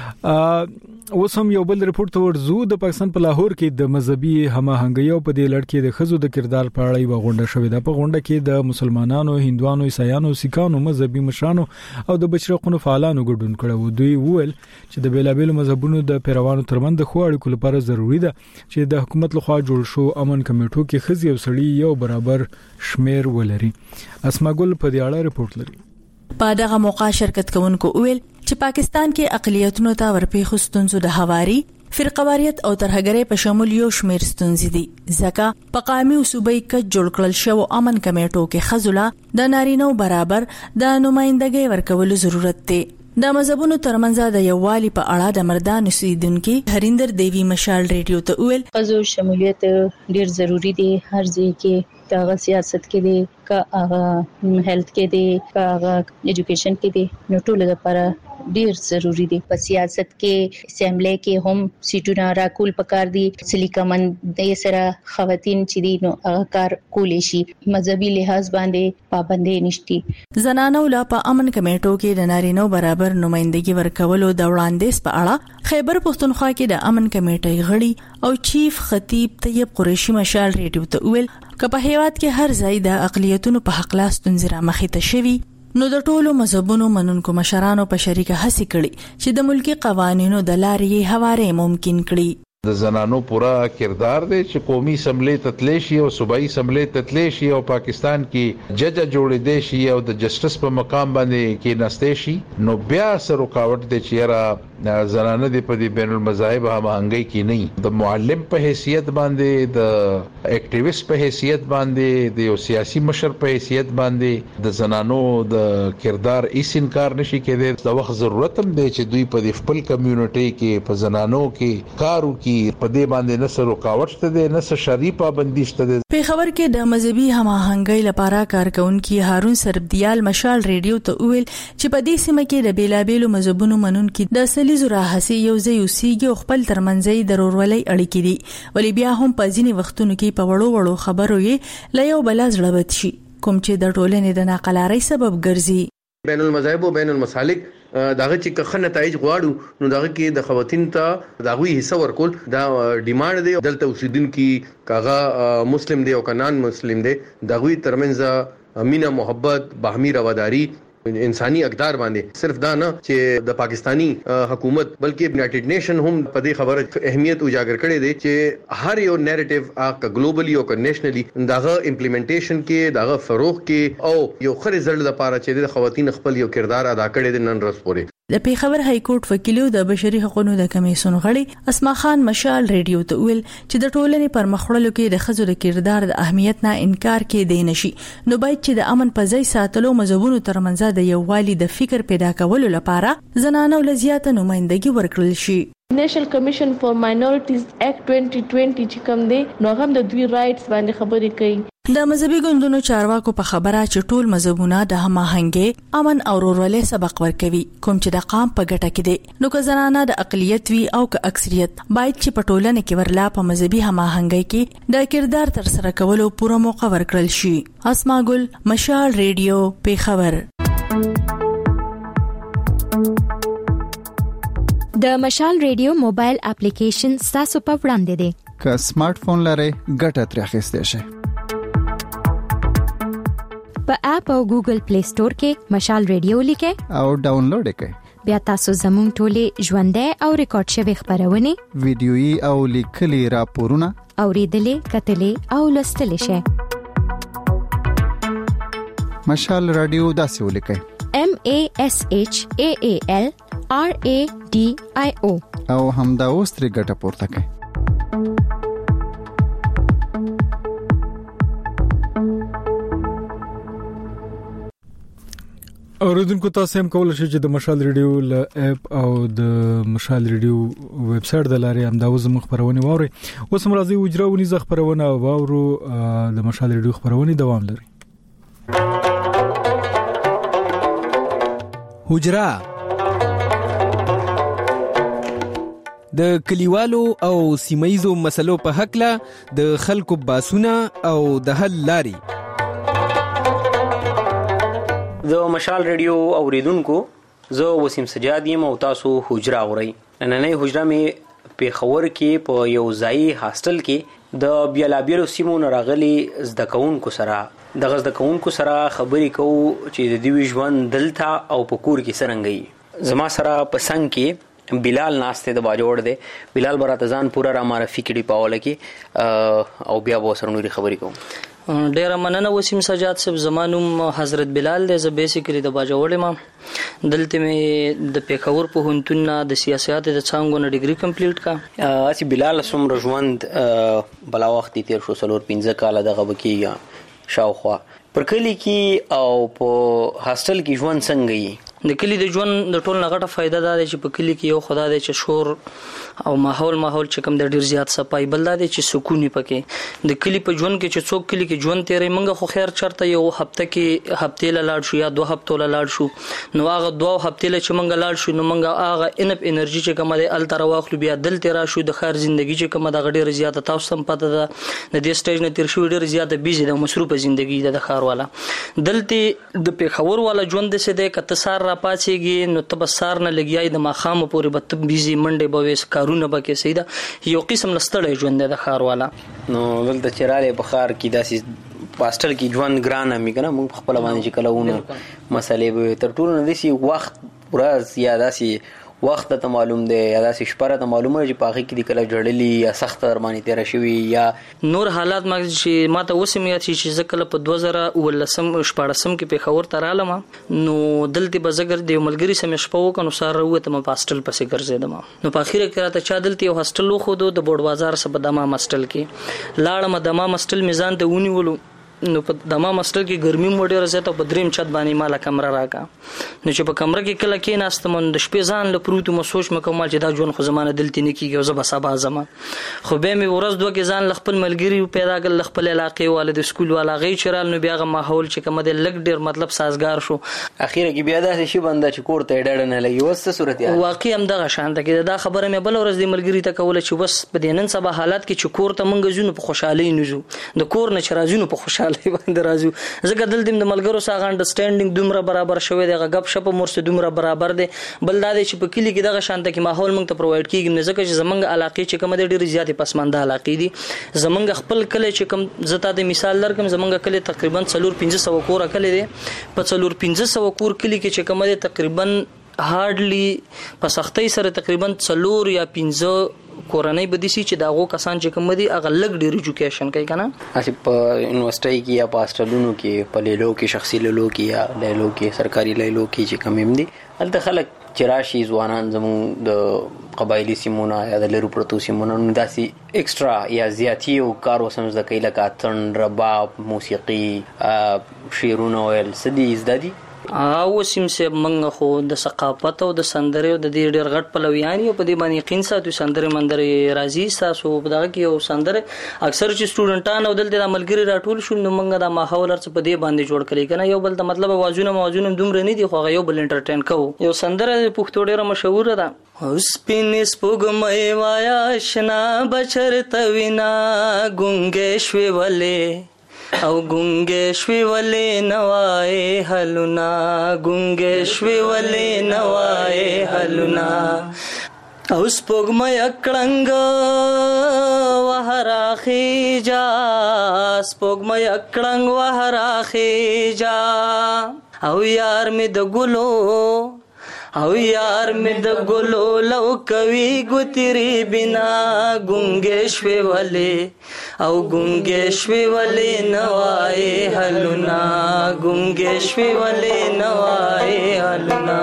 اوس هم یو بل ریپورت ورزو. د پاکستان په لاهور کې د مذهبي هماهنګي او په دې لړ کې د خزو د کردار په اړه یو غونډه شوې ده. په غونډه کې د مسلمانانو، هندوانو، عیسایانو، سیکانو، مذهبي مشرانو او د بشرقونو فعالانو ګډون کړو. دوی وویل چې د بیلابېلو مذهبونو د پیروانو ترمنځ د خو اړیکو لپاره ضروری ده چې د حکومت لخوا جوړ شو امن کمیټو کې خزي او سړي یو برابر شمیر ولري. اسماګل په دې اړه ریپورت لري. په دغه موقع شرکت کوونکو ویل چې پاکستان کې اقلیتونو ته ورپېښو ستونزو د هواري، فرقواریت او ترهګرۍ په شمول یو شمیر ستونزې دي. ځکه په قومي او صوبایي کې جوړ کړل شو امن کمیټو کې خزولا د نارینو برابر د نمائندګۍ ورکولو ضرورت دی. د مذهبونو ترمنځ د یووالي په اړه د مردان اوسیدونکو هریندر دیوی مشال ریډیو ته ویل خزو شمولیت ډیر ضروری دی. هر ځای کې کاغه سیاست کې دی، کاغه هیلث کې دی، کاغه ایجوکیشن کې دی، نو ټول لپاره ډیر ضروری دی. په سیاست کې اسمبلی کې هم سیټونه راکول پکار دي. سلیکمن د سره خواتین چې دي نو هغه کار کولې شي. مذهبي لحاظ باندې پابندي نشتی. زنانو لا په امن کمیټو کې د نارینو برابر نمائندګي ورکولو د وړاندیز په اړه خیبر پښتونخوا کې د امن کمیټې غړي او چیف خطیب طیب قریشي مشال ریډیو ته ویل کله په هیواد کې هر ځای د اقلیتونو په حق لاس تنظیر مخې ته شوی نو د ټولو مذهبونو منونکو مشرانو په شریکه هڅه کړي چې د ملکی قوانینو د لارې هواره ممکن کړي. د زنانو پورا کردار دی چې قومي اسمبلی تتلیشي او صوبایي اسمبلی تتلیشي او پاکستان کې جج جوړې دي شي او د جسټس په مقام باندې کې نستې شي. نو بیا سره رکاوټ دي چې را زنانه دی په دې بین المذاهب هماهنګي کې نه. د معلم په حیثیت باندې، د اکټیویست په حیثیت باندې، د یو سیاسي مشر په حیثیت باندې د زنانو د کردار هیڅ انکار نشي کېدای. د وخت ضرورت هم دی چې دوی په خپل کمیونټي کې په زنانو کې کار وکړي. په دې باندې نه سره رکاوټ شته، نه سره شرعي پابندي شته. په خبر کې د مذهبي هماهنګي لپاره کارکونکو هارون سربدیال مشال ریډیو ته ویل چې په دې سیمه کې د بیلابېلو مذهبونو منونکو د اصلي زراحسي یو ځای اوسېږي او خپل ترمنځي ضروري اړیکې دي. ولی بیا هم په ځینې وختونو کې په وړو خبرو یې لا یو بل ځړبت شي کوم چې د ټولنې د ناقلارۍ سبب ګرځي. بین المذاهب او بین المسالک داغه چې کخه نتایج غواړو نو داغه کې د خواتین ته داغوي حصہ ورکول دا ډیماند دی. دلته اوسیدونکو کاغه مسلم دی او کنان مسلم دی، داغوي ترمنځ مینا محبت، باهمي رواداری، انساني اقدار باندې صرف دا نه چې د پاکستانی حکومت بلکې یونایټډ نیشن هم په دې خبره اهمیت اجاگر کړی دی چې هر یو نیریټیو ګلوبلی او نېشنلی داغه امپلیمنټیشن کې داغه فروغ کې او یو خر رزلټ لپاره چې د خواتین خپل یو کردار ادا کړی دی نن ورځ پورې. د پیښور های کورټ وکیلو د بشري حقوقو د کمیسیون غړي اسما خان مشال ریډیو ته ویل چې د ټولنې پر مخړلو کې د خزو د کردار د اهمیت نه انکار کې دی نشي. نو باید چې د امن په ځای ساتلو مذهبونو ترمنځ د یووالي د فکر پیدا کولو لپاره زنانو لزیاته نمائندګي ورکړل شي. نیشنل کمیشن فار ماینورټیز اکټ 2020 چې کوم دی نو هم د دوی رائټس باندې خبرې کوي. د مذهبي ګوندونو چارواکو په خبره چې ټول مذهبونه د هماهنګي، امن او ورورولۍ سبق ورکوي کوم چې د قام په ګټه کې دي. نو که زنانه د اقلیت وي او که اکثریت باید چې په ټولنه کې ورلا په مذهبي هماهنګي کې د کردار تر سره کولو پوره موقع ورکړل شي. اسما ګل مشال ریډیو پیښور. د مشال ریډیو موبایل اپلیکیشن تاسو په وړاندې دی. که سمارټ فون لرئ ګټه ترې اخیستئ شئ. په اپ او ګوګل پلی سٹور کې مشال ریډیو لیکئ او ډاونلوډ کړئ. بیا تاسو زموږ ټولې ژوندۍ او ریکارډ شوی خبرونه ویډیويي او لیکلي راپورونه اوریدلې کتلې او لوستلې شئ. مشال رادیو داسې ولیکئ MASHAALRADIO او همدا اوس ترې ګټه پورته کړئ. اوریدونکو تاسو هم کولای شئ چې د مشال ریډیو ل اپ او د مشال ریډیو ویب سټ د لارې هم دا وزم خبرونه واوري. اوس هم راځي وجراونی ز خبرونه واورو. د مشال ریډیو خبرونه دوام لري. حجرا د کلیوالو او سیمایزو مسلو په حق له د خلکو باسونه او د حل لاري. د مشال ریډیو اوریدونکو زه وسیم سجاد یم او تاسو حجرا اورئ. نننۍ حجرا می په خور کې په یو ځای هاستل کې د بیلابیلو سیمو راغلي زده کوونکو سره خبرې کوو چې د دوی ژوند دلته او په کور کې څنګه. زما سره په څنګ کې بلال ناشته د باجوړ دی. بلال براته ځان پورا را معرفي کړي پاوله کې او بیا به سره نوري خبرې کوم. ډیره مننه وسیم سجاد صاحب. زمانوم حضرت بلال دی. زه بیسیکلی د باجوړ ما دلته می د پیښور په هنتون د سیاست د څنګه نه ډیګري کمپلیټ کا. اسی بلال سوم ژوند بلا وخت تیر شو 4-5 کال دغه بکیږي شاوخوا پر کلی کې او په هاستل کې ژوند څنګه یې. د کلی د ژوند د ټول نغټه فائدہ دا دی چې په کلی کې یو خدا دی چې شور او ماحول چې کوم د ډیر زیات صفای بل دی چې سکون پکې. د کلی په ژوند کې چې څوک کلی کې ژوند تیرې منګه خو خیر چرته یو هفته کې هفته لاړ شو یا 2 هفتو لاړ شو نو هغه 2 هفته چې منګه لاړ شو نو منګه هغه انف انرژي چې کومه د ال تر واخلو بیا دل تیرا شو د خیر ژوندۍ چې کومه د ډیر زیات تاسو هم پته ده د دې سټیج نه تیر شو ډیر زیات بیزي د مصروفه ژوندۍ د خار والا دلته د پیښور والا ژوند څه دی کته سار را پاتېږي نو تبصار نه لګیای د ماخام پورې بت بیزي منډه بويس کارونه بکې سیدا یو قسم لستړې ژوند د خار والا. نو ولته چراله بخار کې داسې پاستل کې ژوند ګرانه میکنه موږ خپل باندې چې کلهونه مسلې به تر ټولو نه دي وخت ورځ یا داسې وخت ته معلوم دی یا داسې شپره ته معلومه چې پاخي کې د کله جړلې یا سخت درمانی تیر شوی یا نور حالات ما چې ماته وسمیات چې ځکه په 2014 کې پیښور ته رالم نو دلته بزګر د ملګری سم شپو کنو سار وروته ما پاستل پسې ګرځیدم نو په اخیره کې راته چا دلته یو هاستل خو د بوډ بازار سره دما ماستل کې لاړم دما ماستل میزان ته ونیولو نو په دما ماستر کې ګرمي موډه راځه ته په دریم چت باندې مالا کمره راکا نو چې په کمره کې کله کې ناستم د شپې ځان له پروت مو سوچ مکمل چې دا جون خو زمانه دلته نه کیږي او زه بسابه زما خو به می ورځ دوه کې ځان خپل ملګری پیدا کړل خپل علاقې والد سکول والا غي چرال نو بیا غ ماحول چې کوم د لګ ډیر مطلب سازگار شو اخیره کې بیا دا شي بنده چې کوړته ډډ نه لګي وسه صورت یا واقعي هم دغه شان ده کې دا خبره مې بل ورځ د ملګری ته کوله چې بس په دینن سبا حالات کې چې کوړته مونږ زونه په خوشحالي نزو د کور نه چرازونه په خوشحالي باندې راځو زګه دل دیم د ملګرو سره انډرستانډینګ دومره برابر شوی دی غب شپ مرسته دومره برابر دی بل دا چې په کلی کې دغه شانته کې ماحول مونږ ته پرووایډ کیږي نه ځکه چې زمونږ علاقې چې کوم د ډېر زیاتې پسمانده علاقې دي زمونږ خپل کلی چې کوم زتا د مثال لرکم زمونږ کلی تقریبا 400-500 کور کلی دی په 400-500 کور کلی کې چې کوم دی تقریبا هارډلی په سختۍ سره تقریبا 4 یا 5 کورنۍ بدیسي چې داغو کسان چې کوم دي اغه لګ ډیر ایجوکیشن کوي کنه اسی په یونیورسيټي کې یا پاستلونو کې په لیلو کې شخصي لیلو کې یا لیلو کې سرکاري لیلو کې چې کوم دي الته خلک چراشي ځوانان زمو د قبایلی سیمونه یا د لرو پروتو سیمونه داسي ایکسترا یا زیاتی او کارو سمز د کایله کاتن رباب موسیقي شیرونه ویل سدي زدادي او سیم سه منغه خو د ثقافت او د سندره او د دې ډېر غټ پلویانی په دې باندې یقین ساتو سندره مندره راځي تاسو په دغه کې او سندره اکثر چې سټوډنټان او دلته د عملګری راټول شول نو منغه د ماحول ارڅ په دې باندې جوړ کړي کنه یو بل د مطلب موازونه دومره نه دي خو یو بل انټرټین کوو یو سندره پښتو ډېر مشهور ده اوس پینس پګمې وایا شنا بچر توینا ګونګې شوي ولې او ګونګې شوي ولې نوای هلونا ګونګې شوي ولې نوای هلونا او سپوږمۍ اکړنګ وهراخي جا سپوږمۍ اکړنګ وهراخي جا او یار می د ګلو او یار می د ګلو لو کوي ګوتری بنا ګونګې شوي ولې او ګونګې شوي ولې نوای هلونا ګونګې شوي ولې نوای هلونا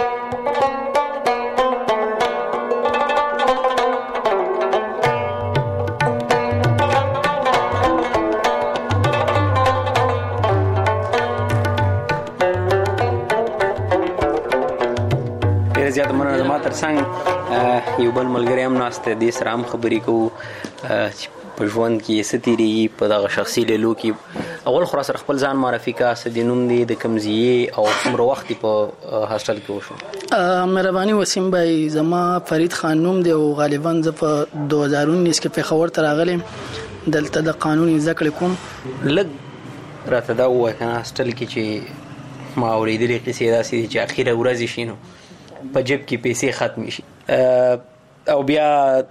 زیات مننه ما ترڅنګ یو بل ملګری هم ناسته دې سره هم خبرې کوو چې په ژوند کې څه تیریږي په دغه شخصي لیلو کې. اول خو سره خپل ځان معرفي کا څه د نوم دی د کوم ځای او څومره وخت په هاسټل کې وشو؟ مهرباني وسیم بھائی، زما فرید خان نوم دی او غالبا زه په 2019 کې پیښور ته راغلم. دلته د قانون زده کړې کوم. لږ راته دا ووایه که هاسټل کې چې ما اورېدلې قصې داسې دي چې اخره ورځې شي نو په جیب کې پیسې ختمې شي او بیا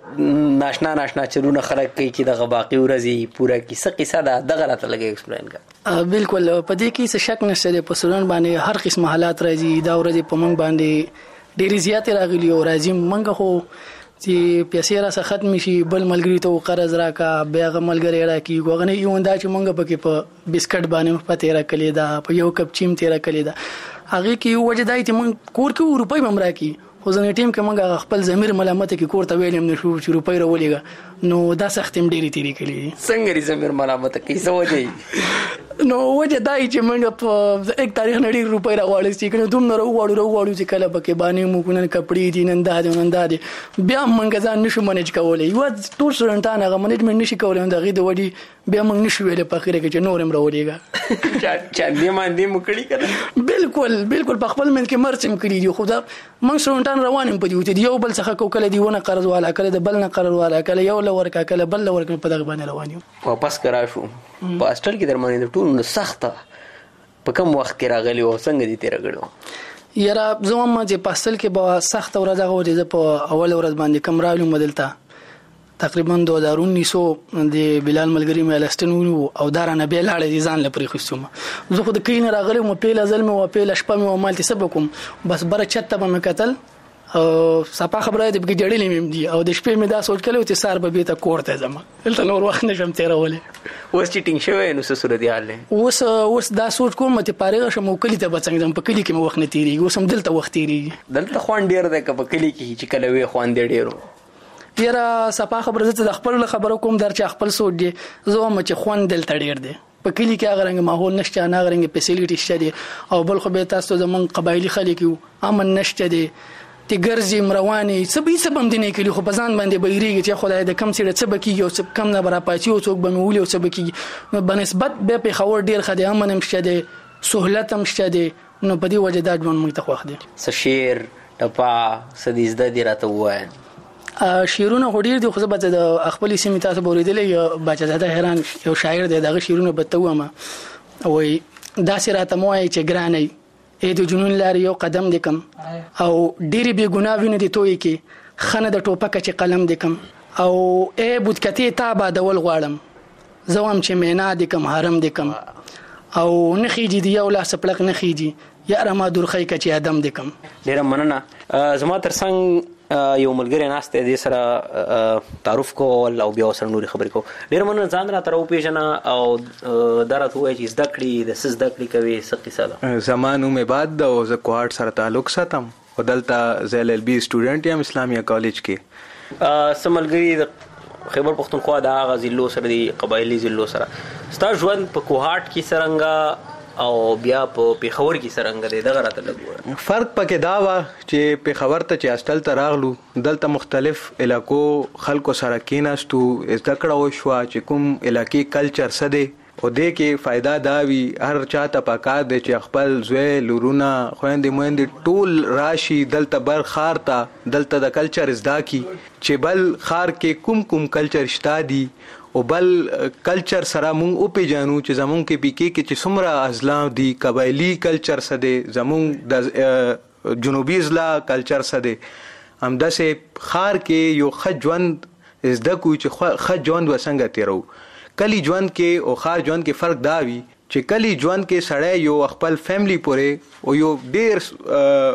ناشنا چلونه خلک کوي چې دغه باقي ورځې پوره کیسه ده. دغه راته لږ ایکسپلین کړه. بالکل په دې کې څه شک نشته دی. په سودان باندې هر قسم حالات راځي. دا ورځې په موږ باندې ډېرې زیاتې راغلي او راځي. موږ خو چې پیسې را څخه ختم شي بل ملګری ته قرض راکا بیا هغه ملګری راکي غوغنه یو اندا چې موږ پکې په بسکټ باندې په تیرا کلی دا په یو کپ چیم تیرا کلی دا هغه کې یو وجه دای چې موږ کور کې روپۍ بم راکي خو ځنې ټیم کې موږ خپل ضمیر ملامت کې کور ته ویلم نشو چې روپۍ راولېګا نو دا سختم ډېری تیری کړی. څنګه ری ضمیر ملامت کې څه وجه نو وجه دای چې موږ په یک تاریخ نړۍ روپۍ راوړل چې کنه دوم نه راوړو چې کله پکې باندې موږ نن کپړې دي نن دا بیا موږ ځان نشو منیج کولای. یو ټول سټډنټان هغه منیجمنت نشي کولای دا غي د وډي بیا موږ نشو ویل په اخر کې چې نورم راولېګا چا دې باندې مکړی کړه. بالکل په خپل من کې مرسم کړی دی. خو دا موږ سټډنټان روانم په دې یو بل څخه کوکل دی ونه قرض والا کله د بل نه قرض والا کله یو لور کا کله بل لور په دغه باندې روان یو. واپس کرا شو په هاسټل کې درمانې د ټول سخته په کوم وخت کې راغلی او څنګه دې تیر غړو؟ یاره زما چې په هاسټل کې به سخت ورځ هغه ورځ په اول ورځ باندې کم راولم مدلته تقریبا 2019 د بلال ملګری مې الستنو او دارانه به لاړې ځان لپاره خصوم. زه خو د کین راغلی مو پیله ظلم او پیله شپه مې مالتي سبکم بس بره چته به مې قتل او صفه خبره دې بګی جړلې مې دي او د شپې مې دا سوچ کړو چې سار به ته کوړته زما دلته نور وخت نشم تیرولې. اوس چیټینګ شوی نو څه صورت حال دی؟ اوس دا سوچ کوم چې پاره شم کلی ته بچنګ په کلی کې مې وخت نه تیریږي. اوس هم دلته وخت تیریږي. دلته خوان ډیر دی که په کلی کې چې کله وی خوان دی ډیرو یاره صفه خبره زه د خپل خبرو کوم در چې خپل سوچ دی زه هم چې خوان دلته ډیر دی. په کلی کې هغه رنګ ماحول نشته نه هغه رنګ فیسیلیټی شته دي او بل خو به تاسو زمون قبایلی خلک یو امن نشته دي تی ګرځي مرواني سبم دي نه کلی خو بزان باندې بېریږي چې خدای د کم سیړه سبکی یو سب کم نه برا پاتې او څوک به مولي او سبکی بنسبت به په خور ډیر خدای امن هم شته دي سہولت هم شته دي نو په دې وجه دا ژوند موږ ته خوښ دي. شعر ټپا سدیز د دې راته وای شیرونه هډیر دي خو زه به د خپل سیمه تاسو بوریدل یو بچا زده حیران یو شاعر دی دغه شیرونه بتو ما وای دا سراته موای چې ګرانې اې د جنون لاري یو قدم دکم او ډېری به ګناه ویني دي توي کې خنه د ټوپک چې قلم دکم او اې بوتکتی تابه دول غواړم زوم چې مینا دکم حرم دکم او نخیجی دی یو لا سپلق نخیجی یاره ما درخی کچې ادم دکم. ډېر مننه. زما ترڅنګ یو ملګری ناشته دې سره تعارف کول او بیا سره نوري خبرې کو. ډېر مننه. ځان را تر او پیژنه او درته وایي چې زده کړې د زده کړې کوي څه قصه ده؟ زمانو مې بعد د زه کوهاټ سره تعلق ساتم او دلته زل ال بي سټوډنټ یم اسلامیه کالج کې. سملګری د خیبر پختونخوا د هغه ضلعو سره دی قبایلی ضلعو سره ستا ژوند په کوهاټ کې څرنګه او بیا په پیښور کې څرنګه دی دغه راته لګوره؟ فرق پکې دا و چې پیښور ته چې هاسټل ته راغلو دلته مختلف علاقو خلکو سره کېناستو زده کړه وشوه چې کوم علاقې کلچر څه دی او دې کې فائدہ دا وي هر چاته پکار دی چې خپل زوی لورونه خويندې مویندې ټول راشي دلته بر خار ته دلته د کلچر زده کی چې بل خار کې کوم کلچر شته دي او بل کلچر سره مونږ او پیژنو چې زمونږ کې پکې کې چې څومره ازلا دي قبایلی کلچر سره دي زمونږ د جنوبي ازلا کلچر سره دي همداسې خار کې یو خجوند زده کو چې خجوند وسنګ تیرو کلی ژوند کې او خار ژوند کې فرق دا وي چې کلی ژوند کې سړی یو خپل فیملی پورې او یو ډیر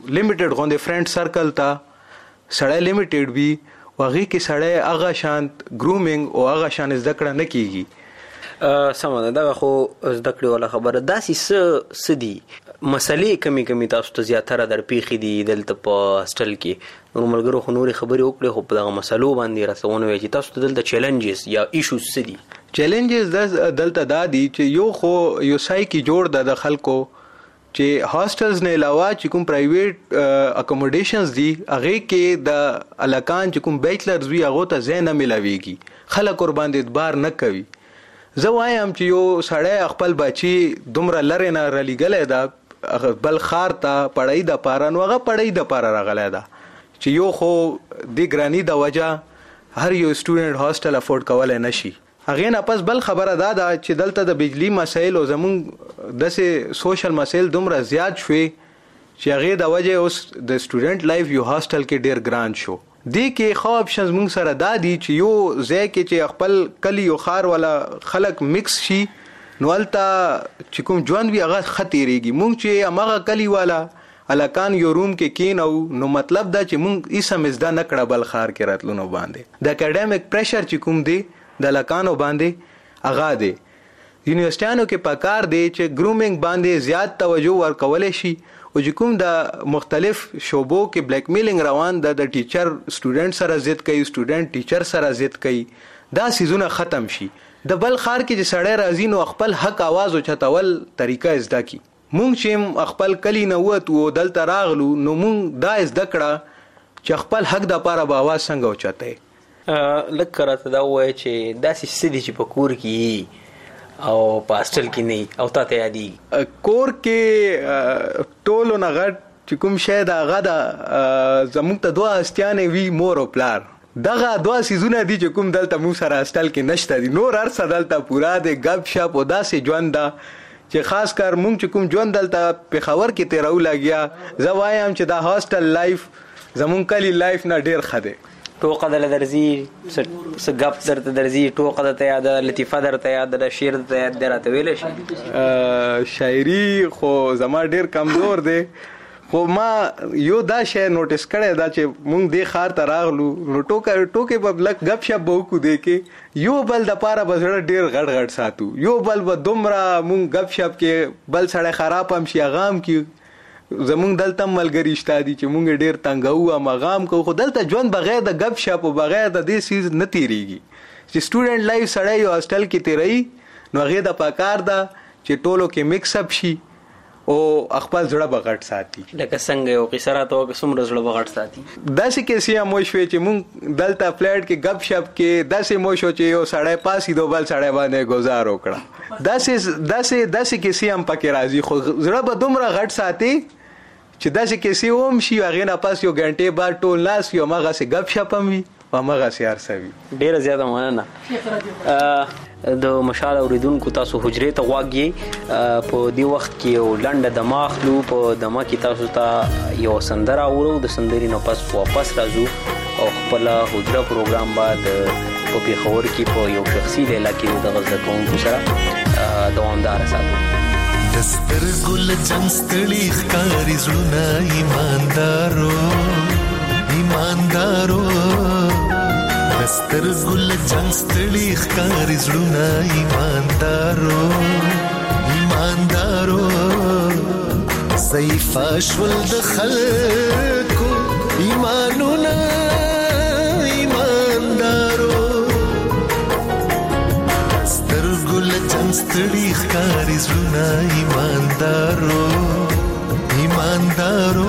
لیمیټډ غونډه فرند سرکل تا سړی لیمیټډ وي واغې کې سړی هغه شان ګرومینګ او هغه شان زده کړه نه کیږي. سمه ده خو زده کړې ولا خبره داسې سدي مسلې کمی تاسو ته زیاتره در پیخي دي دلته په هاستل کې نور ملګرو خو نورې خبرې وکړې خو په دغه مسلو باندې رسونه وي چې تاسو ته دلته چیلنجز یا ایشوز سدي. چیلنجز دلته دا دي چې یو خو یو سای کې جوړ د خلکو چې هاستلز نه علاوه چې کوم پرایویټ اکوموډیشنز دي هغه کې د الکان چې کوم بیچلرز وی هغه ته ځای نه ملاويږي خلک ور باندې اعتبار نه کوي. زه وایم چې یو سړی خپل بچي دومره لره نه رلیګلې دا بل خار ته پړای د پاره نو هغه پړای د پاره راغلی دا چې یو خو د ګرانی د وجہ هر یو سټوډنټ هاستل افورد کولای نشي. هغه نه پس بل خبره دا چې دلته د بجلی مسایل او زمون دسه سوشل مسایل دومره زیات شوي چې هغه د وجه اوس د سټوډنټ لایف یو هاستل کې ډیر ګران شو. دی کې خو اپشنز مونږ سره دادي چې یو ځای کې چې خپل کلی او خار ولا خلک مکس شي نو التا چې کوم ژوند وی هغه خطرېږي. مونږ چې هغه کلی والا الکان یو روم کې کین او نو مطلب دا چې مونږ یې سمزدا نه کړه بل خار کې راتلو نو باندې د اکیډمیک پریشر چې کوم دی د لکانو باندې هغه دی. یونیورسيټانو کې پکار دی چې ګرومینګ باندې زیات توجه ورکول شي او چې کوم د مختلف شوبو کې بلیک میلینګ روان د ټیچر سټوډنټ سره ضد کوي سټوډنټ ټیچر سره ضد کوي دا سيزونه ختم شي. د بل خار کې چې سړی راځي نو خپل حق आवाज او چتول طریقه زده کی. مونږ چې خپل کلی نه وته او دلته راغلو نو مونږ دا زده کړه چې خپل حق د پاره به आवाज څنګه اوچته. لکه راته دا وایي چې داسې سدي چې په کور کې او پاستل کې نه او ته یادي کور کې ټولو نه غټ چې کوم شی دا غدا زموږ ته دوه استیانې وی مور او پلار دغه دوه سيزونه دي چې کوم دلته مو سره استل کې نشته دي. نور هر څه دلته پورا د غب شپ او داسې ژوند دا چې خاص کر مونږ چې کوم ژوند دلته په خبر کې تیرو لګیا زوایم چې دا هاستل لایف زمون کلی لایف نه ډیر خده. ټوقه د درځي سګپ درته درځي ټوقه د ته یاد لطیفه درته یاد د شعر ته یاد درته ویل شي. شاعري خو زما ډیر کمزور دی خو ما یو دا شی نوټیس کړی دا چې مونږ د خار ته راغلو نو ټوکه په لک غب شپ بو کو دی کې یو بل د پاره بسړه ډیر غړ غړ ساتو یو بل و دومره مونږ غب شپ کې بل سړی خراب هم شي غام کې زمونږ دلته ملګری شته دي چې مونږ ډیر تنګو مغام کو خو دلته ژوند بغیر د غب شپ او بغیر د دې سیز نه تیریږي. چې سټوډنټ لایف سړی یو هاستل کې تیری نو هغه د پکار دا چې ټولو کې مکس اپ شي او خپل زړه بغټ ساتي. لکه څنګه یو قصرات او څومره زړه بغټ ساتي داسې کې سیا مو شوي چې مونږ دلته فلیټ کې غب شپ کې داسې مو شو چې یو سړی پاسي دو بل سړی باندې گزار وکړه داسې کې سیم پکې راځي خو زړه به دومره غټ ساتي چې داسې کې سی اوم شي هغه نه پاس یو غنټه بعد ټول لاس یو مغه سي غب شپم وي او مغه سي ارسوي. ډیره زیاته مننه د مشال اوریدونکو تاسو حجره ته واګي په دې وخت کې یو لنډه دماغ لو په دماغ کې تاسو ته یو سندره اورو د سندري نو پس واپس راځو او خپل حجره پروګرام بعد په پیښور کې په یو شخصي ډله کې د غزه کوونکو سره دوامدار ساتو. دستر گل جنستړي ښکاری زړونه ایماندارو دستر گل جنستړي ښکاری زړونه ایماندارو صیفا شول د خلکو ایمانونه ایماندارو دستر گل جنستړي ښکاری زړونه ایماندارو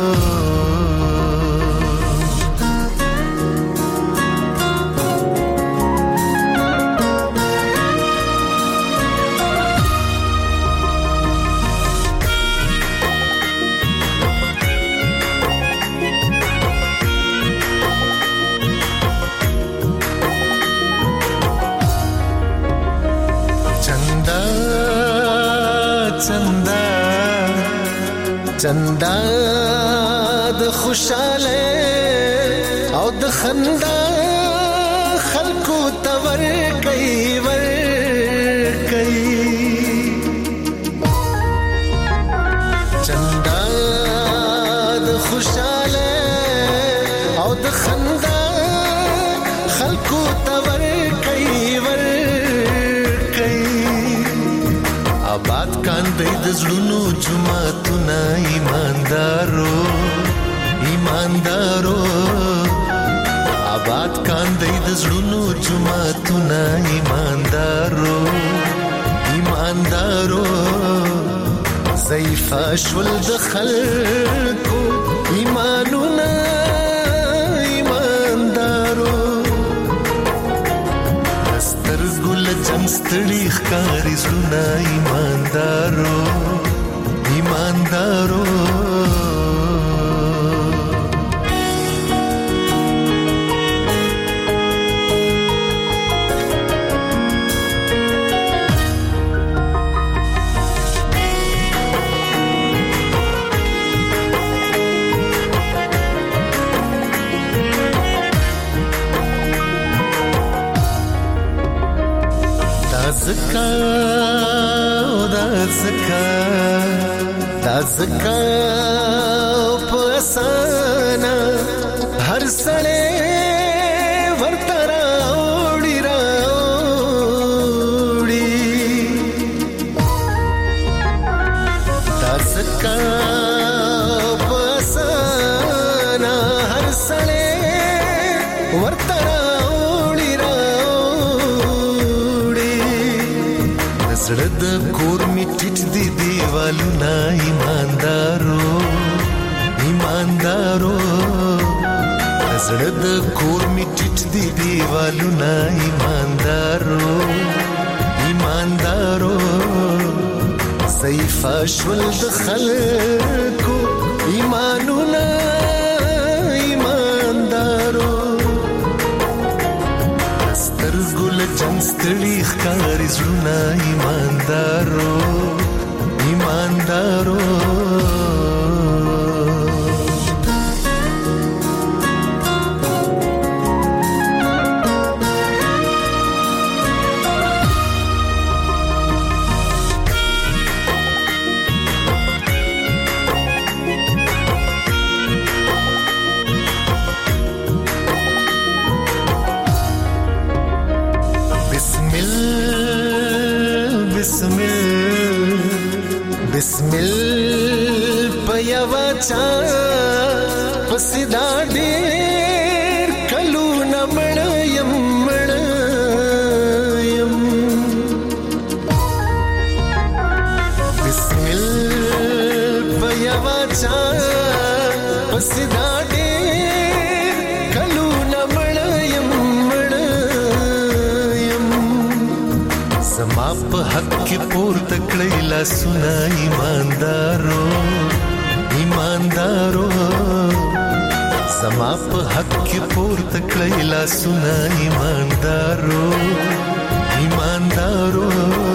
چندا د خوشاله او د خندا خلکو تور کوي چندا د د خندا خلکو تور کوي آباد کاندې د زړونو جمعتونه ایماندارو آباد کاندې د زړونو جمعتونه ایماندارو ضعیفه شول د خلکو ایمانونه ایماندارو سترګو له جنګ ستړي ښکاري زړونه ایماندارو دا زکا پسانا هر سړی ورته راوړي دا زکا پسانا هر سړی ورته راوړي زړه د کور می ټیټ دی دیوالونه ایماندارو زړه د کور می ټیټ دی دیوالونه ایماندارو ضعیفه شول د خلکو ایمانونه ایماندارو سترګو له جنګ ستړي ښکاري زړونه ایماندارو بسمل پيوا چا پسدا ډېر کلو نمړیم بسمل پيوا چا پسدا ډېر کلو نمړیم زما په حق کې پور تکړی لاسونه ایماندارو زما په حق کې پور تکړی لاسونه ایماندارو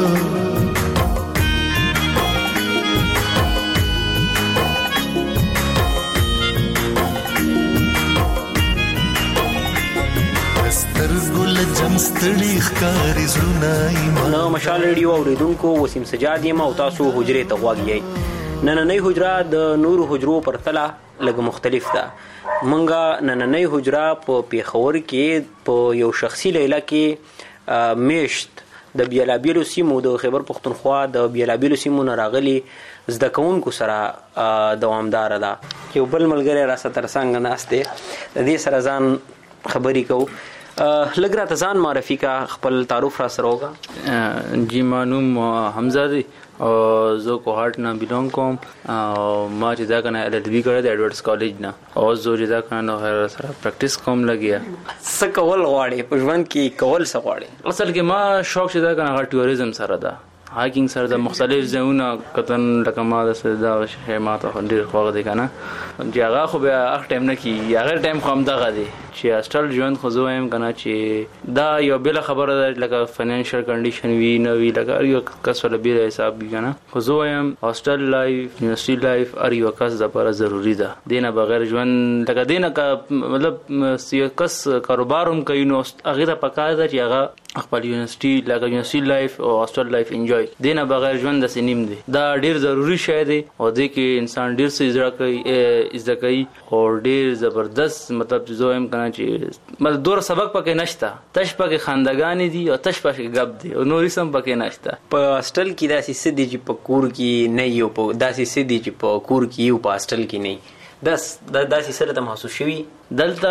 ستړي ښکاري زړونه ایماندارو مشال ریډیو اوریدونکو وسیم سجاد یم او تاسو حجرې ته غوږ یې نننۍ حجره د نورو حجرو پرتله لږ مختلف ده مونږه نننۍ حجره په پیښور کې په یو شخصي لیله کې میشت د بیلابیلو سیمو د خیبر پښتونخوا د بیلابیلو سیمو نه راغلي زده کوونکو سره دوامدار ده یو بل ملګری را سره ترڅنګ ناست دی د دې سره ځان خبرې کوو لږ راته ځان معرفي کا خپل تعارف را سره وکړه جی ما نوم حمزه دی او زه کوهاټ نه بیلونګ کوم او ما چې دا کنه LLB کړی د ایډورډز کالج نه او زه چې دا کنه سره پریکټیس کوم لګیا څه کول غواړي په ژوند کې کول څه غواړي اصل کې ما شوق چې دا کنه ټوریزم سره ده هایکینګ سره د مختلف ځایونه کتن لکه ما د دا شی ما ته ډېر خوښ دی کنه چې هغه خو بیا هغه ټایم نه کیږي هغه ټایم خو همدغه دی چې هاسټل ژوند خو زه وایم کنه چې دا یو بله خبره ده لکه فاینانشل کنډیشن وي نه وي لکه هر یو کس له بېله حساب وي کنه خو زه وایم هاسټل لایف یونیورسټي لایف هر یو کس دپاره ضروري ده دې نه بغیر ژوند لکه دې نه مطلب یو کس کاروبار هم کوي نو هغې ته پکار ده چې هغه خپل یونیورسيټي لکه یونیورسيټي لایف او هاستل لایف انجوای دینه بغیر ژوند د سنیم دی دا ډیر ضروری شی دی او د کې انسان ډیر څه زده کوي او ډیر زبردست مطلب زویم کنه چې مل دور سبق پکې نشته تش پکې خندګانی دي او تش پکې غب دي او نورې سم پکې نشته په هاستل کې داسې سدي چې په کور کې نه یو په داسې سدي چې په کور کې یو په هاستل کې نه داسې سره ته محسوس شوي دلته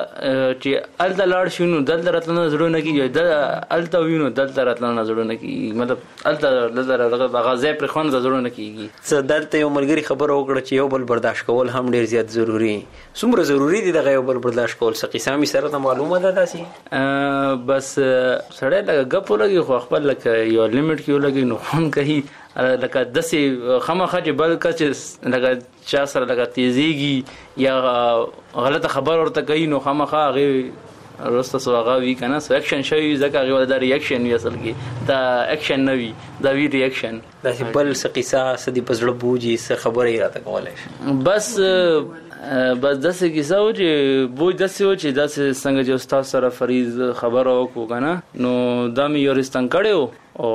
چې الته لاړ شو نو دلته راتلنه زړونه کیږي الته وینو دلته راتلنه زړونه کیږي مطلب الته غزا پر خوان زړونه کیږي څه دلته یو ملګری خبر وکړه چې یو بل برداشت کول هم ډیر زیات ضروری څومره ضروری دي دغه یو بل برداشت کول څه قصه می سره ته معلومه ده داسې بس سړی لکه غپ لګي خو خپل لکه یو لیمټ کې لګي نو خون کوي لکه دسي خامخا چې بل کچ لکه چا سره لکه تیزیږي یا غلطه خبر ورته کوي نو خامخا هغه رسته سواغه وی کنه سو اکشن شوی ځکه هغه د ریاکشن وی اصل کې دا اکشن نه وی دا وی ریاکشن دا بل څه قصه سدي پزړه بوجي څه خبره راته کولای بس داسې کیسه و چې بوج داسې و چې داسې څنګه چې استاد سره فریض خبره وکړو کنه نو دا مې یورستان کړو او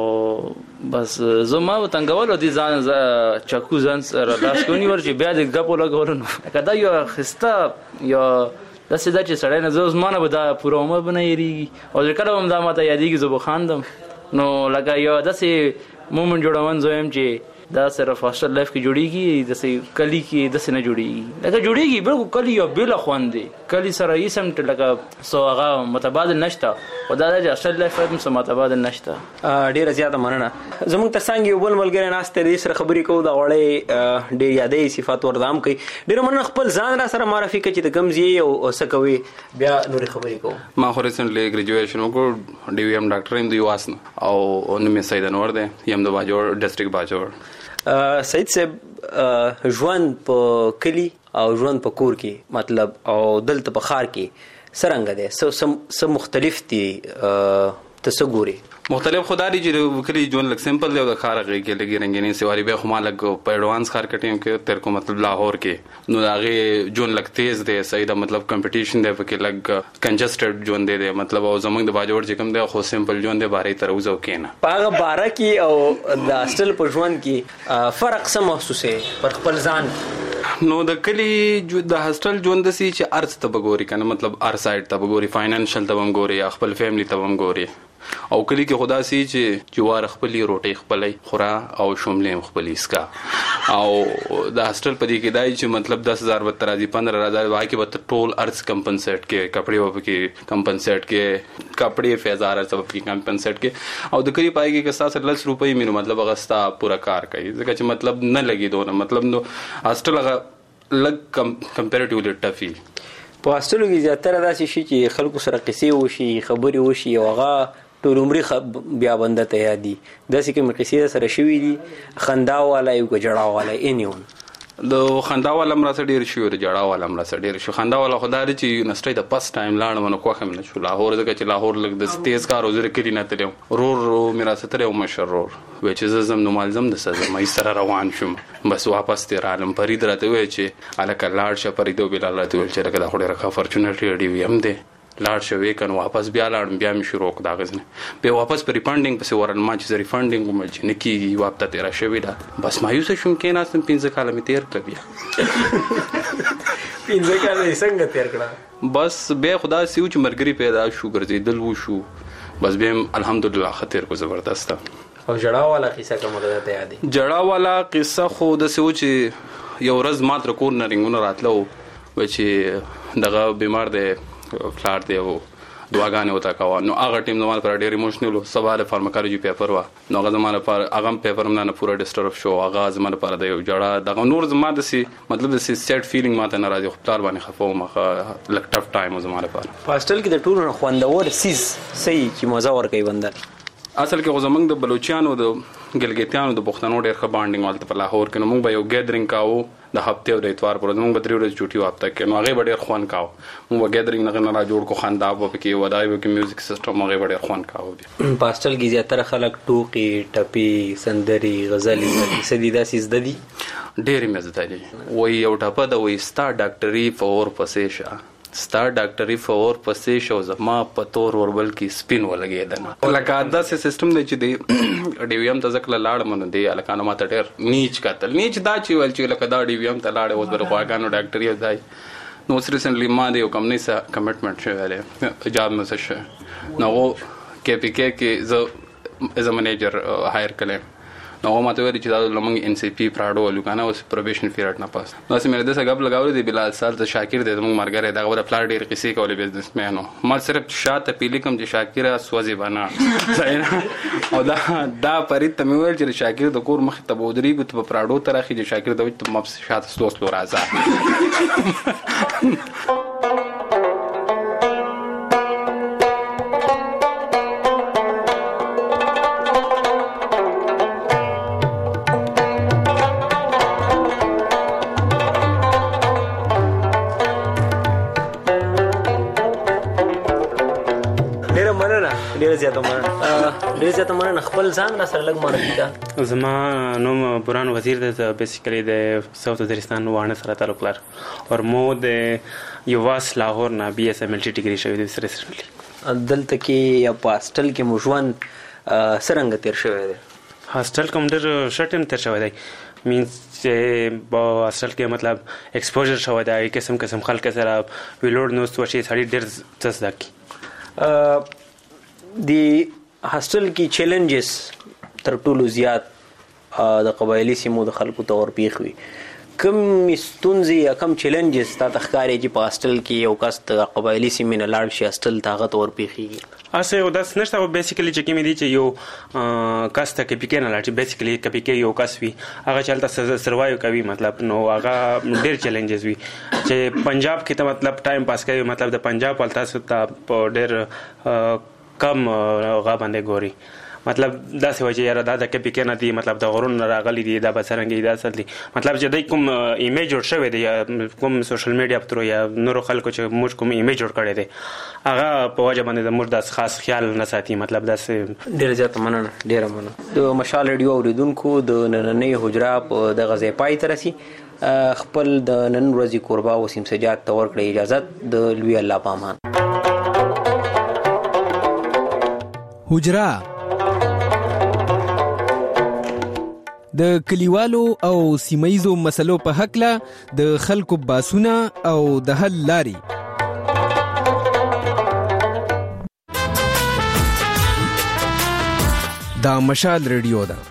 بس زما وتنګول دي ځان چاکو ځان سره لاس کوي ورچې بیا د غپو لګول نو کدا یو خستا یا داسې دا چې سړی نه زمانه به دا پوره عمر بنایریږي او کله هم دا ماته یادېږي زه به خاندم نو لکه یو داسې مومنټ جوړون زویم چې دا صرف هاستل لایف کې جوړیږي داسې کلی کې داسې نه جوړیږي لکه جوړیږي بالکل کلی یو بل خواندې کلی سره یې سم لکه سو هغه متبادل نشته او دا د هاستل لایف هم سم متبادل نشته ډیره زیاته مننه زموږ ترڅنګ یو بل ملګری ناشته دې سره خبرې کوو دا وړې ډیر یادې صفات وردام کوي ډیره مننه خپل ځان را سره معرفي کړي چې د کمزي او څه کوي بیا نورې خبرې کوو ما خو ریسنټلی ګریجویشن وکړ ډي وی ام ډاکټر ایم د یو اسن او نومې سید انور دی یم د باجوړ ډسټریکټ باجوړ سید صاحب ژوند په کلی او ژوند په کور کې مطلب او دلته په ښار کې څرنګه دی څه مختلف دي ته څه ګوري مختلف خدای چې کلی ژوند لک سمپل دی او د ښار هغه کې لګي رنګینې سواری به خو ما لګ په ایڈوانس ښار کې ټیم کې تر کو مطلب لاهور کې نو هغه ژوند لک تیز دی صحیح دا مطلب کمپټیشن دی په کې لګ کنجسټډ ژوند دی مطلب او زمونږ د باجوړ چې کوم دی خو سمپل ژوند دی باري تر وځو کې نه په هغه باره کې او د هاستل په ژوند کې فرق څه محسوسه پر خپل ځان نو د کلی د هاستل ژوند د سي چې ارث ته بګوري کنه مطلب ار سایډ ته بګوري فاینانشل ته بګوري خپل فیملی ته بګوري او کلی کې خدا سي چې جوار خپلې روټي خپلې خورا او شوملې خپلې اسکا او د هاستل په دې کې دای چې مطلب 10000 به ترازي 15000 واکه به ټول ارث کمپنسیټ کې کپڑے وب کې کمپنسیټ کې کپڑے فیزار سبب کې کمپنسیټ کې او د کلی پای کې که 10 روپۍ مینو مطلب غستا پورا کار کوي ځکه چې مطلب نه لګي دوه مطلب نو هاستل لګ کمپیریټیولی ټفي په هاستلو کې زیاتره داسې شي چې خلکو سره قصې وشي خبرې وشي او هغه ټول عمرې بیا بنده ته یادي داسې کوم قصې سره شوي دي خندا والا یو جړا والا انیون د خندا والا مرسته ډیر شو د جړا والا مرسته ډیر شو خندا والا خدای چې یونیورسيټي د پس ټایم لاړم نو کوخه من شو لاهور ځکه چې لاهور لګ د تیز کار وزر کلی نه تلم رور مرسته تر یو مشرور و چې زم نو مالزم د سزا مې سره روان شوم بس واپس تیر عالم فرید راته وای چې الکه لاړ شه فریدو بلال راته ویل چې لکه دا خو ډیره فارچونټ ډی وی ام دی لاړ شوې کنه واپس بیا لاړم بیا می شروع کړه غزنه به واپس پر ریفاندینګ پس ورن ما چې ریفاندینګ مل چې نکی واپس تیر شوې دا بس مایوس شوم کې ناسم 15 کال می تیر کړ بیا 15 کال یې څنګه تیر کړه بس به خدا سيو چې مرګري پیدا شو ګرځیدل و شو بس به الحمدلله خطر کو زبردست او جړا والا قصه کومه ده ته یادي جړا والا قصه خو د سيو چې یو ورځ ماتر کور نه رنګونه راتلو و چې دغه بیمار دی فلار دی او دواګانې وتا کاوه نو هغه ټیم زموږ پر ډېر ایموشنل سوال فارماکولوژي پیپر وا نو هغه زموږ پر هغه پیپر نه پورا ډیسټرب شو هغه زموږ پر د جړه دغه نور زموږ د سي مطلب د سیټ فیلینګ ماته ناراضي خپل باندې خفو مخه لک ټف ټایم زموږ پر هاستل کې د ټول خوندور سیس صحیح چې مزه ور کوي بندر اصل کې زمونږ د بلوچستانو د ګلګیتانو د پښتنو ډېر ښه بانډینګ ولته په لاهور کې نو موږ به یو ګیدرینګ کاوه د هفته او د اتوار پر موږ به 3 ورځې چټي وخت کې نو هغه ډېر خوان کاوه موږ ګیدرینګ نه را جوړ کو خندا په کې ودای و کې میوزیک سیستم هغه ډېر خوان کاوه پاستل کې زیاتره خلک ټوکی ټپی سندري غزلي سدي داسې زده دي ډېر مزه دي وای یو ټاپه د وای ستا ډاکټري فور پسې شه ستا ډاکټري فور پسې شو زما په تور وربل کې سپین ولګېدنه لکه دا سیستم دی چې دی ډي وی ام ته ځکه لاړم نو دی الکانو ماته ډېر نیچ کتل نیچ دا چې ول چې لکه دا ډي وی ام ته لاړ اوس بر خواګانو ډاکټري ځای نو اوس ریسنټلی ما دی یو کمپنۍ سره کمټمنټ شوی دی جاب مې څه شو نو کې پی کې زه از ا منیجر هایر کړم نو ما ته ویل چې دا لمنګ ان سی پی پراډو ولکنه اوس پروبیشن پیریډ نه پاس نو سم مې د څه غب لگاوري دی بلال سال ته شاکر دی موږ مرګره دا غوړه پلاټ ډیر کیسې کولې بزنس مینو ما صرف شاته پیلی کوم چې شاکر سوځي بنا او دا پرې ته مې ویل چې شاکر د کور مخ ته بودري ګت په پراډو ترخي چې شاکر د وخت مې شاته سلوسلو راځه ډیر زیاته مننه خپل ځان را سره لګ معرفي کا زما نوم برهان وزیر دی بیسیکلی د ساوث وزیرستان وانه سره تعلق لري او مو د یواس لاهور نه بي اس ام ال ټي ډیګري شوی دی ریسنټلی دلته کې یا پاستل کې مجوان سرنګ تیر شوی دی هاستل کوم ډیر شټم تیر شوی دی مینز چې په اصل کې مطلب ایکسپوژر شوی دی قسم خلک سره ویلوډ نو سوچي سړی ډیر څه دی هاستل کې چیلنجز تر ټولو زیات د قبایلی سیمو د خلکو تور پیښ وي کم ستونزې یا کم چیلنجز تا تخکاري چې په هاستل کې یو کس د قبایلی سیمې نه لاړ شي هاستل ته تور پیښي اسه او داس نشته بیسیکلی چې کې مې دي چې یو کس ته کې پکې نه لاړ چې بیسیکلی کې پکې یو کس وي هغه چلته سروایو کوي مطلب نو هغه ډېر چیلنجز وي چې پنجاب کې ته مطلب ټایم پاس کوي مطلب د پنجاب ولتا ته په ډېر کم غا باندې ګوري مطلب دا څه وجه یاره دا د کې پکې نه دي مطلب د غرون راغلي دي دا بسرنګي دا اصل دي مطلب چې د کوم ایمیج جوړ شوی دی یا کوم سوشل میډیا په یا نور خلکو چې موږ کوم ایمیج جوړ کړی دی هغه په وجه باندې د موږ د خاص خیال نه ساتي مطلب دا ډیر زیات مننه د مشال ریډیو اوریدونکو د نننې حجره په د غزې پای ترسي خپل د نن ورځې قربا وسیم سجاد تور کړی اجازه د لوی الله پامان حجره د کلیوالو او سیمایزو مسلو په حق له د خلکو باسونه او د حل لاري دا مشال ریډیو ده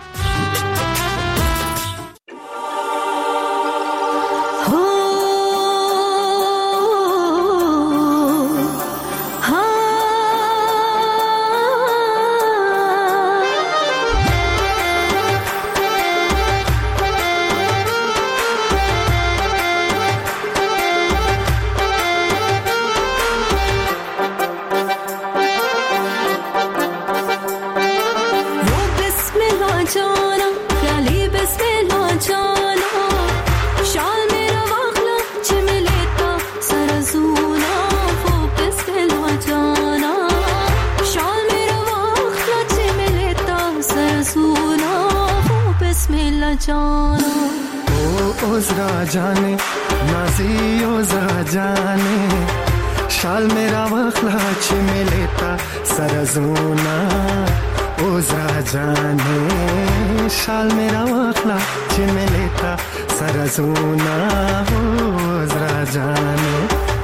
ओज़रा जाने नाज़ी ओज़रा जाने शाल मेरा वखलाच में लेता सरज़ूना ओज़रा जाने शाल मेरा वखलाच में लेता सरज़ूना ओज़रा जाने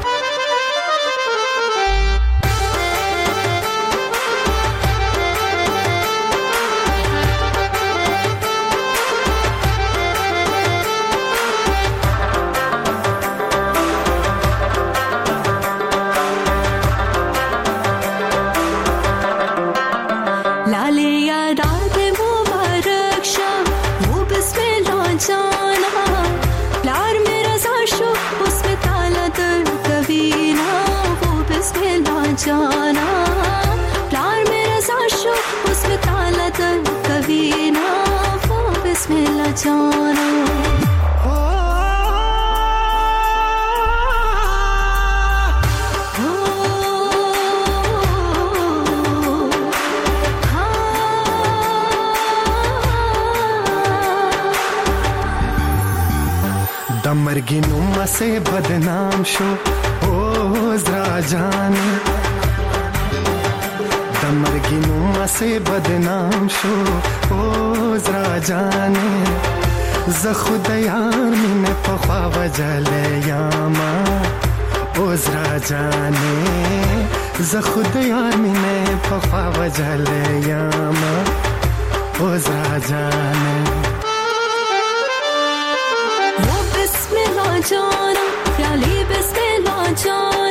जाना प्यार मेरा साशो उसमें ताला दर कभी ना वो बिस्मिल्लाह जाना दमरगी नुमा से बदनाम शो عذرا جانې د مرګي نوم سه بدنام شو عذرا جانې زه خود یار مینه په خوا وجلې یاما عذرا جانې زه خود یار مینه په خوا وجلې یاما عذرا جانې वो बिस्मिल्लाह जाना प्याली बिस्मिल्लाह जाना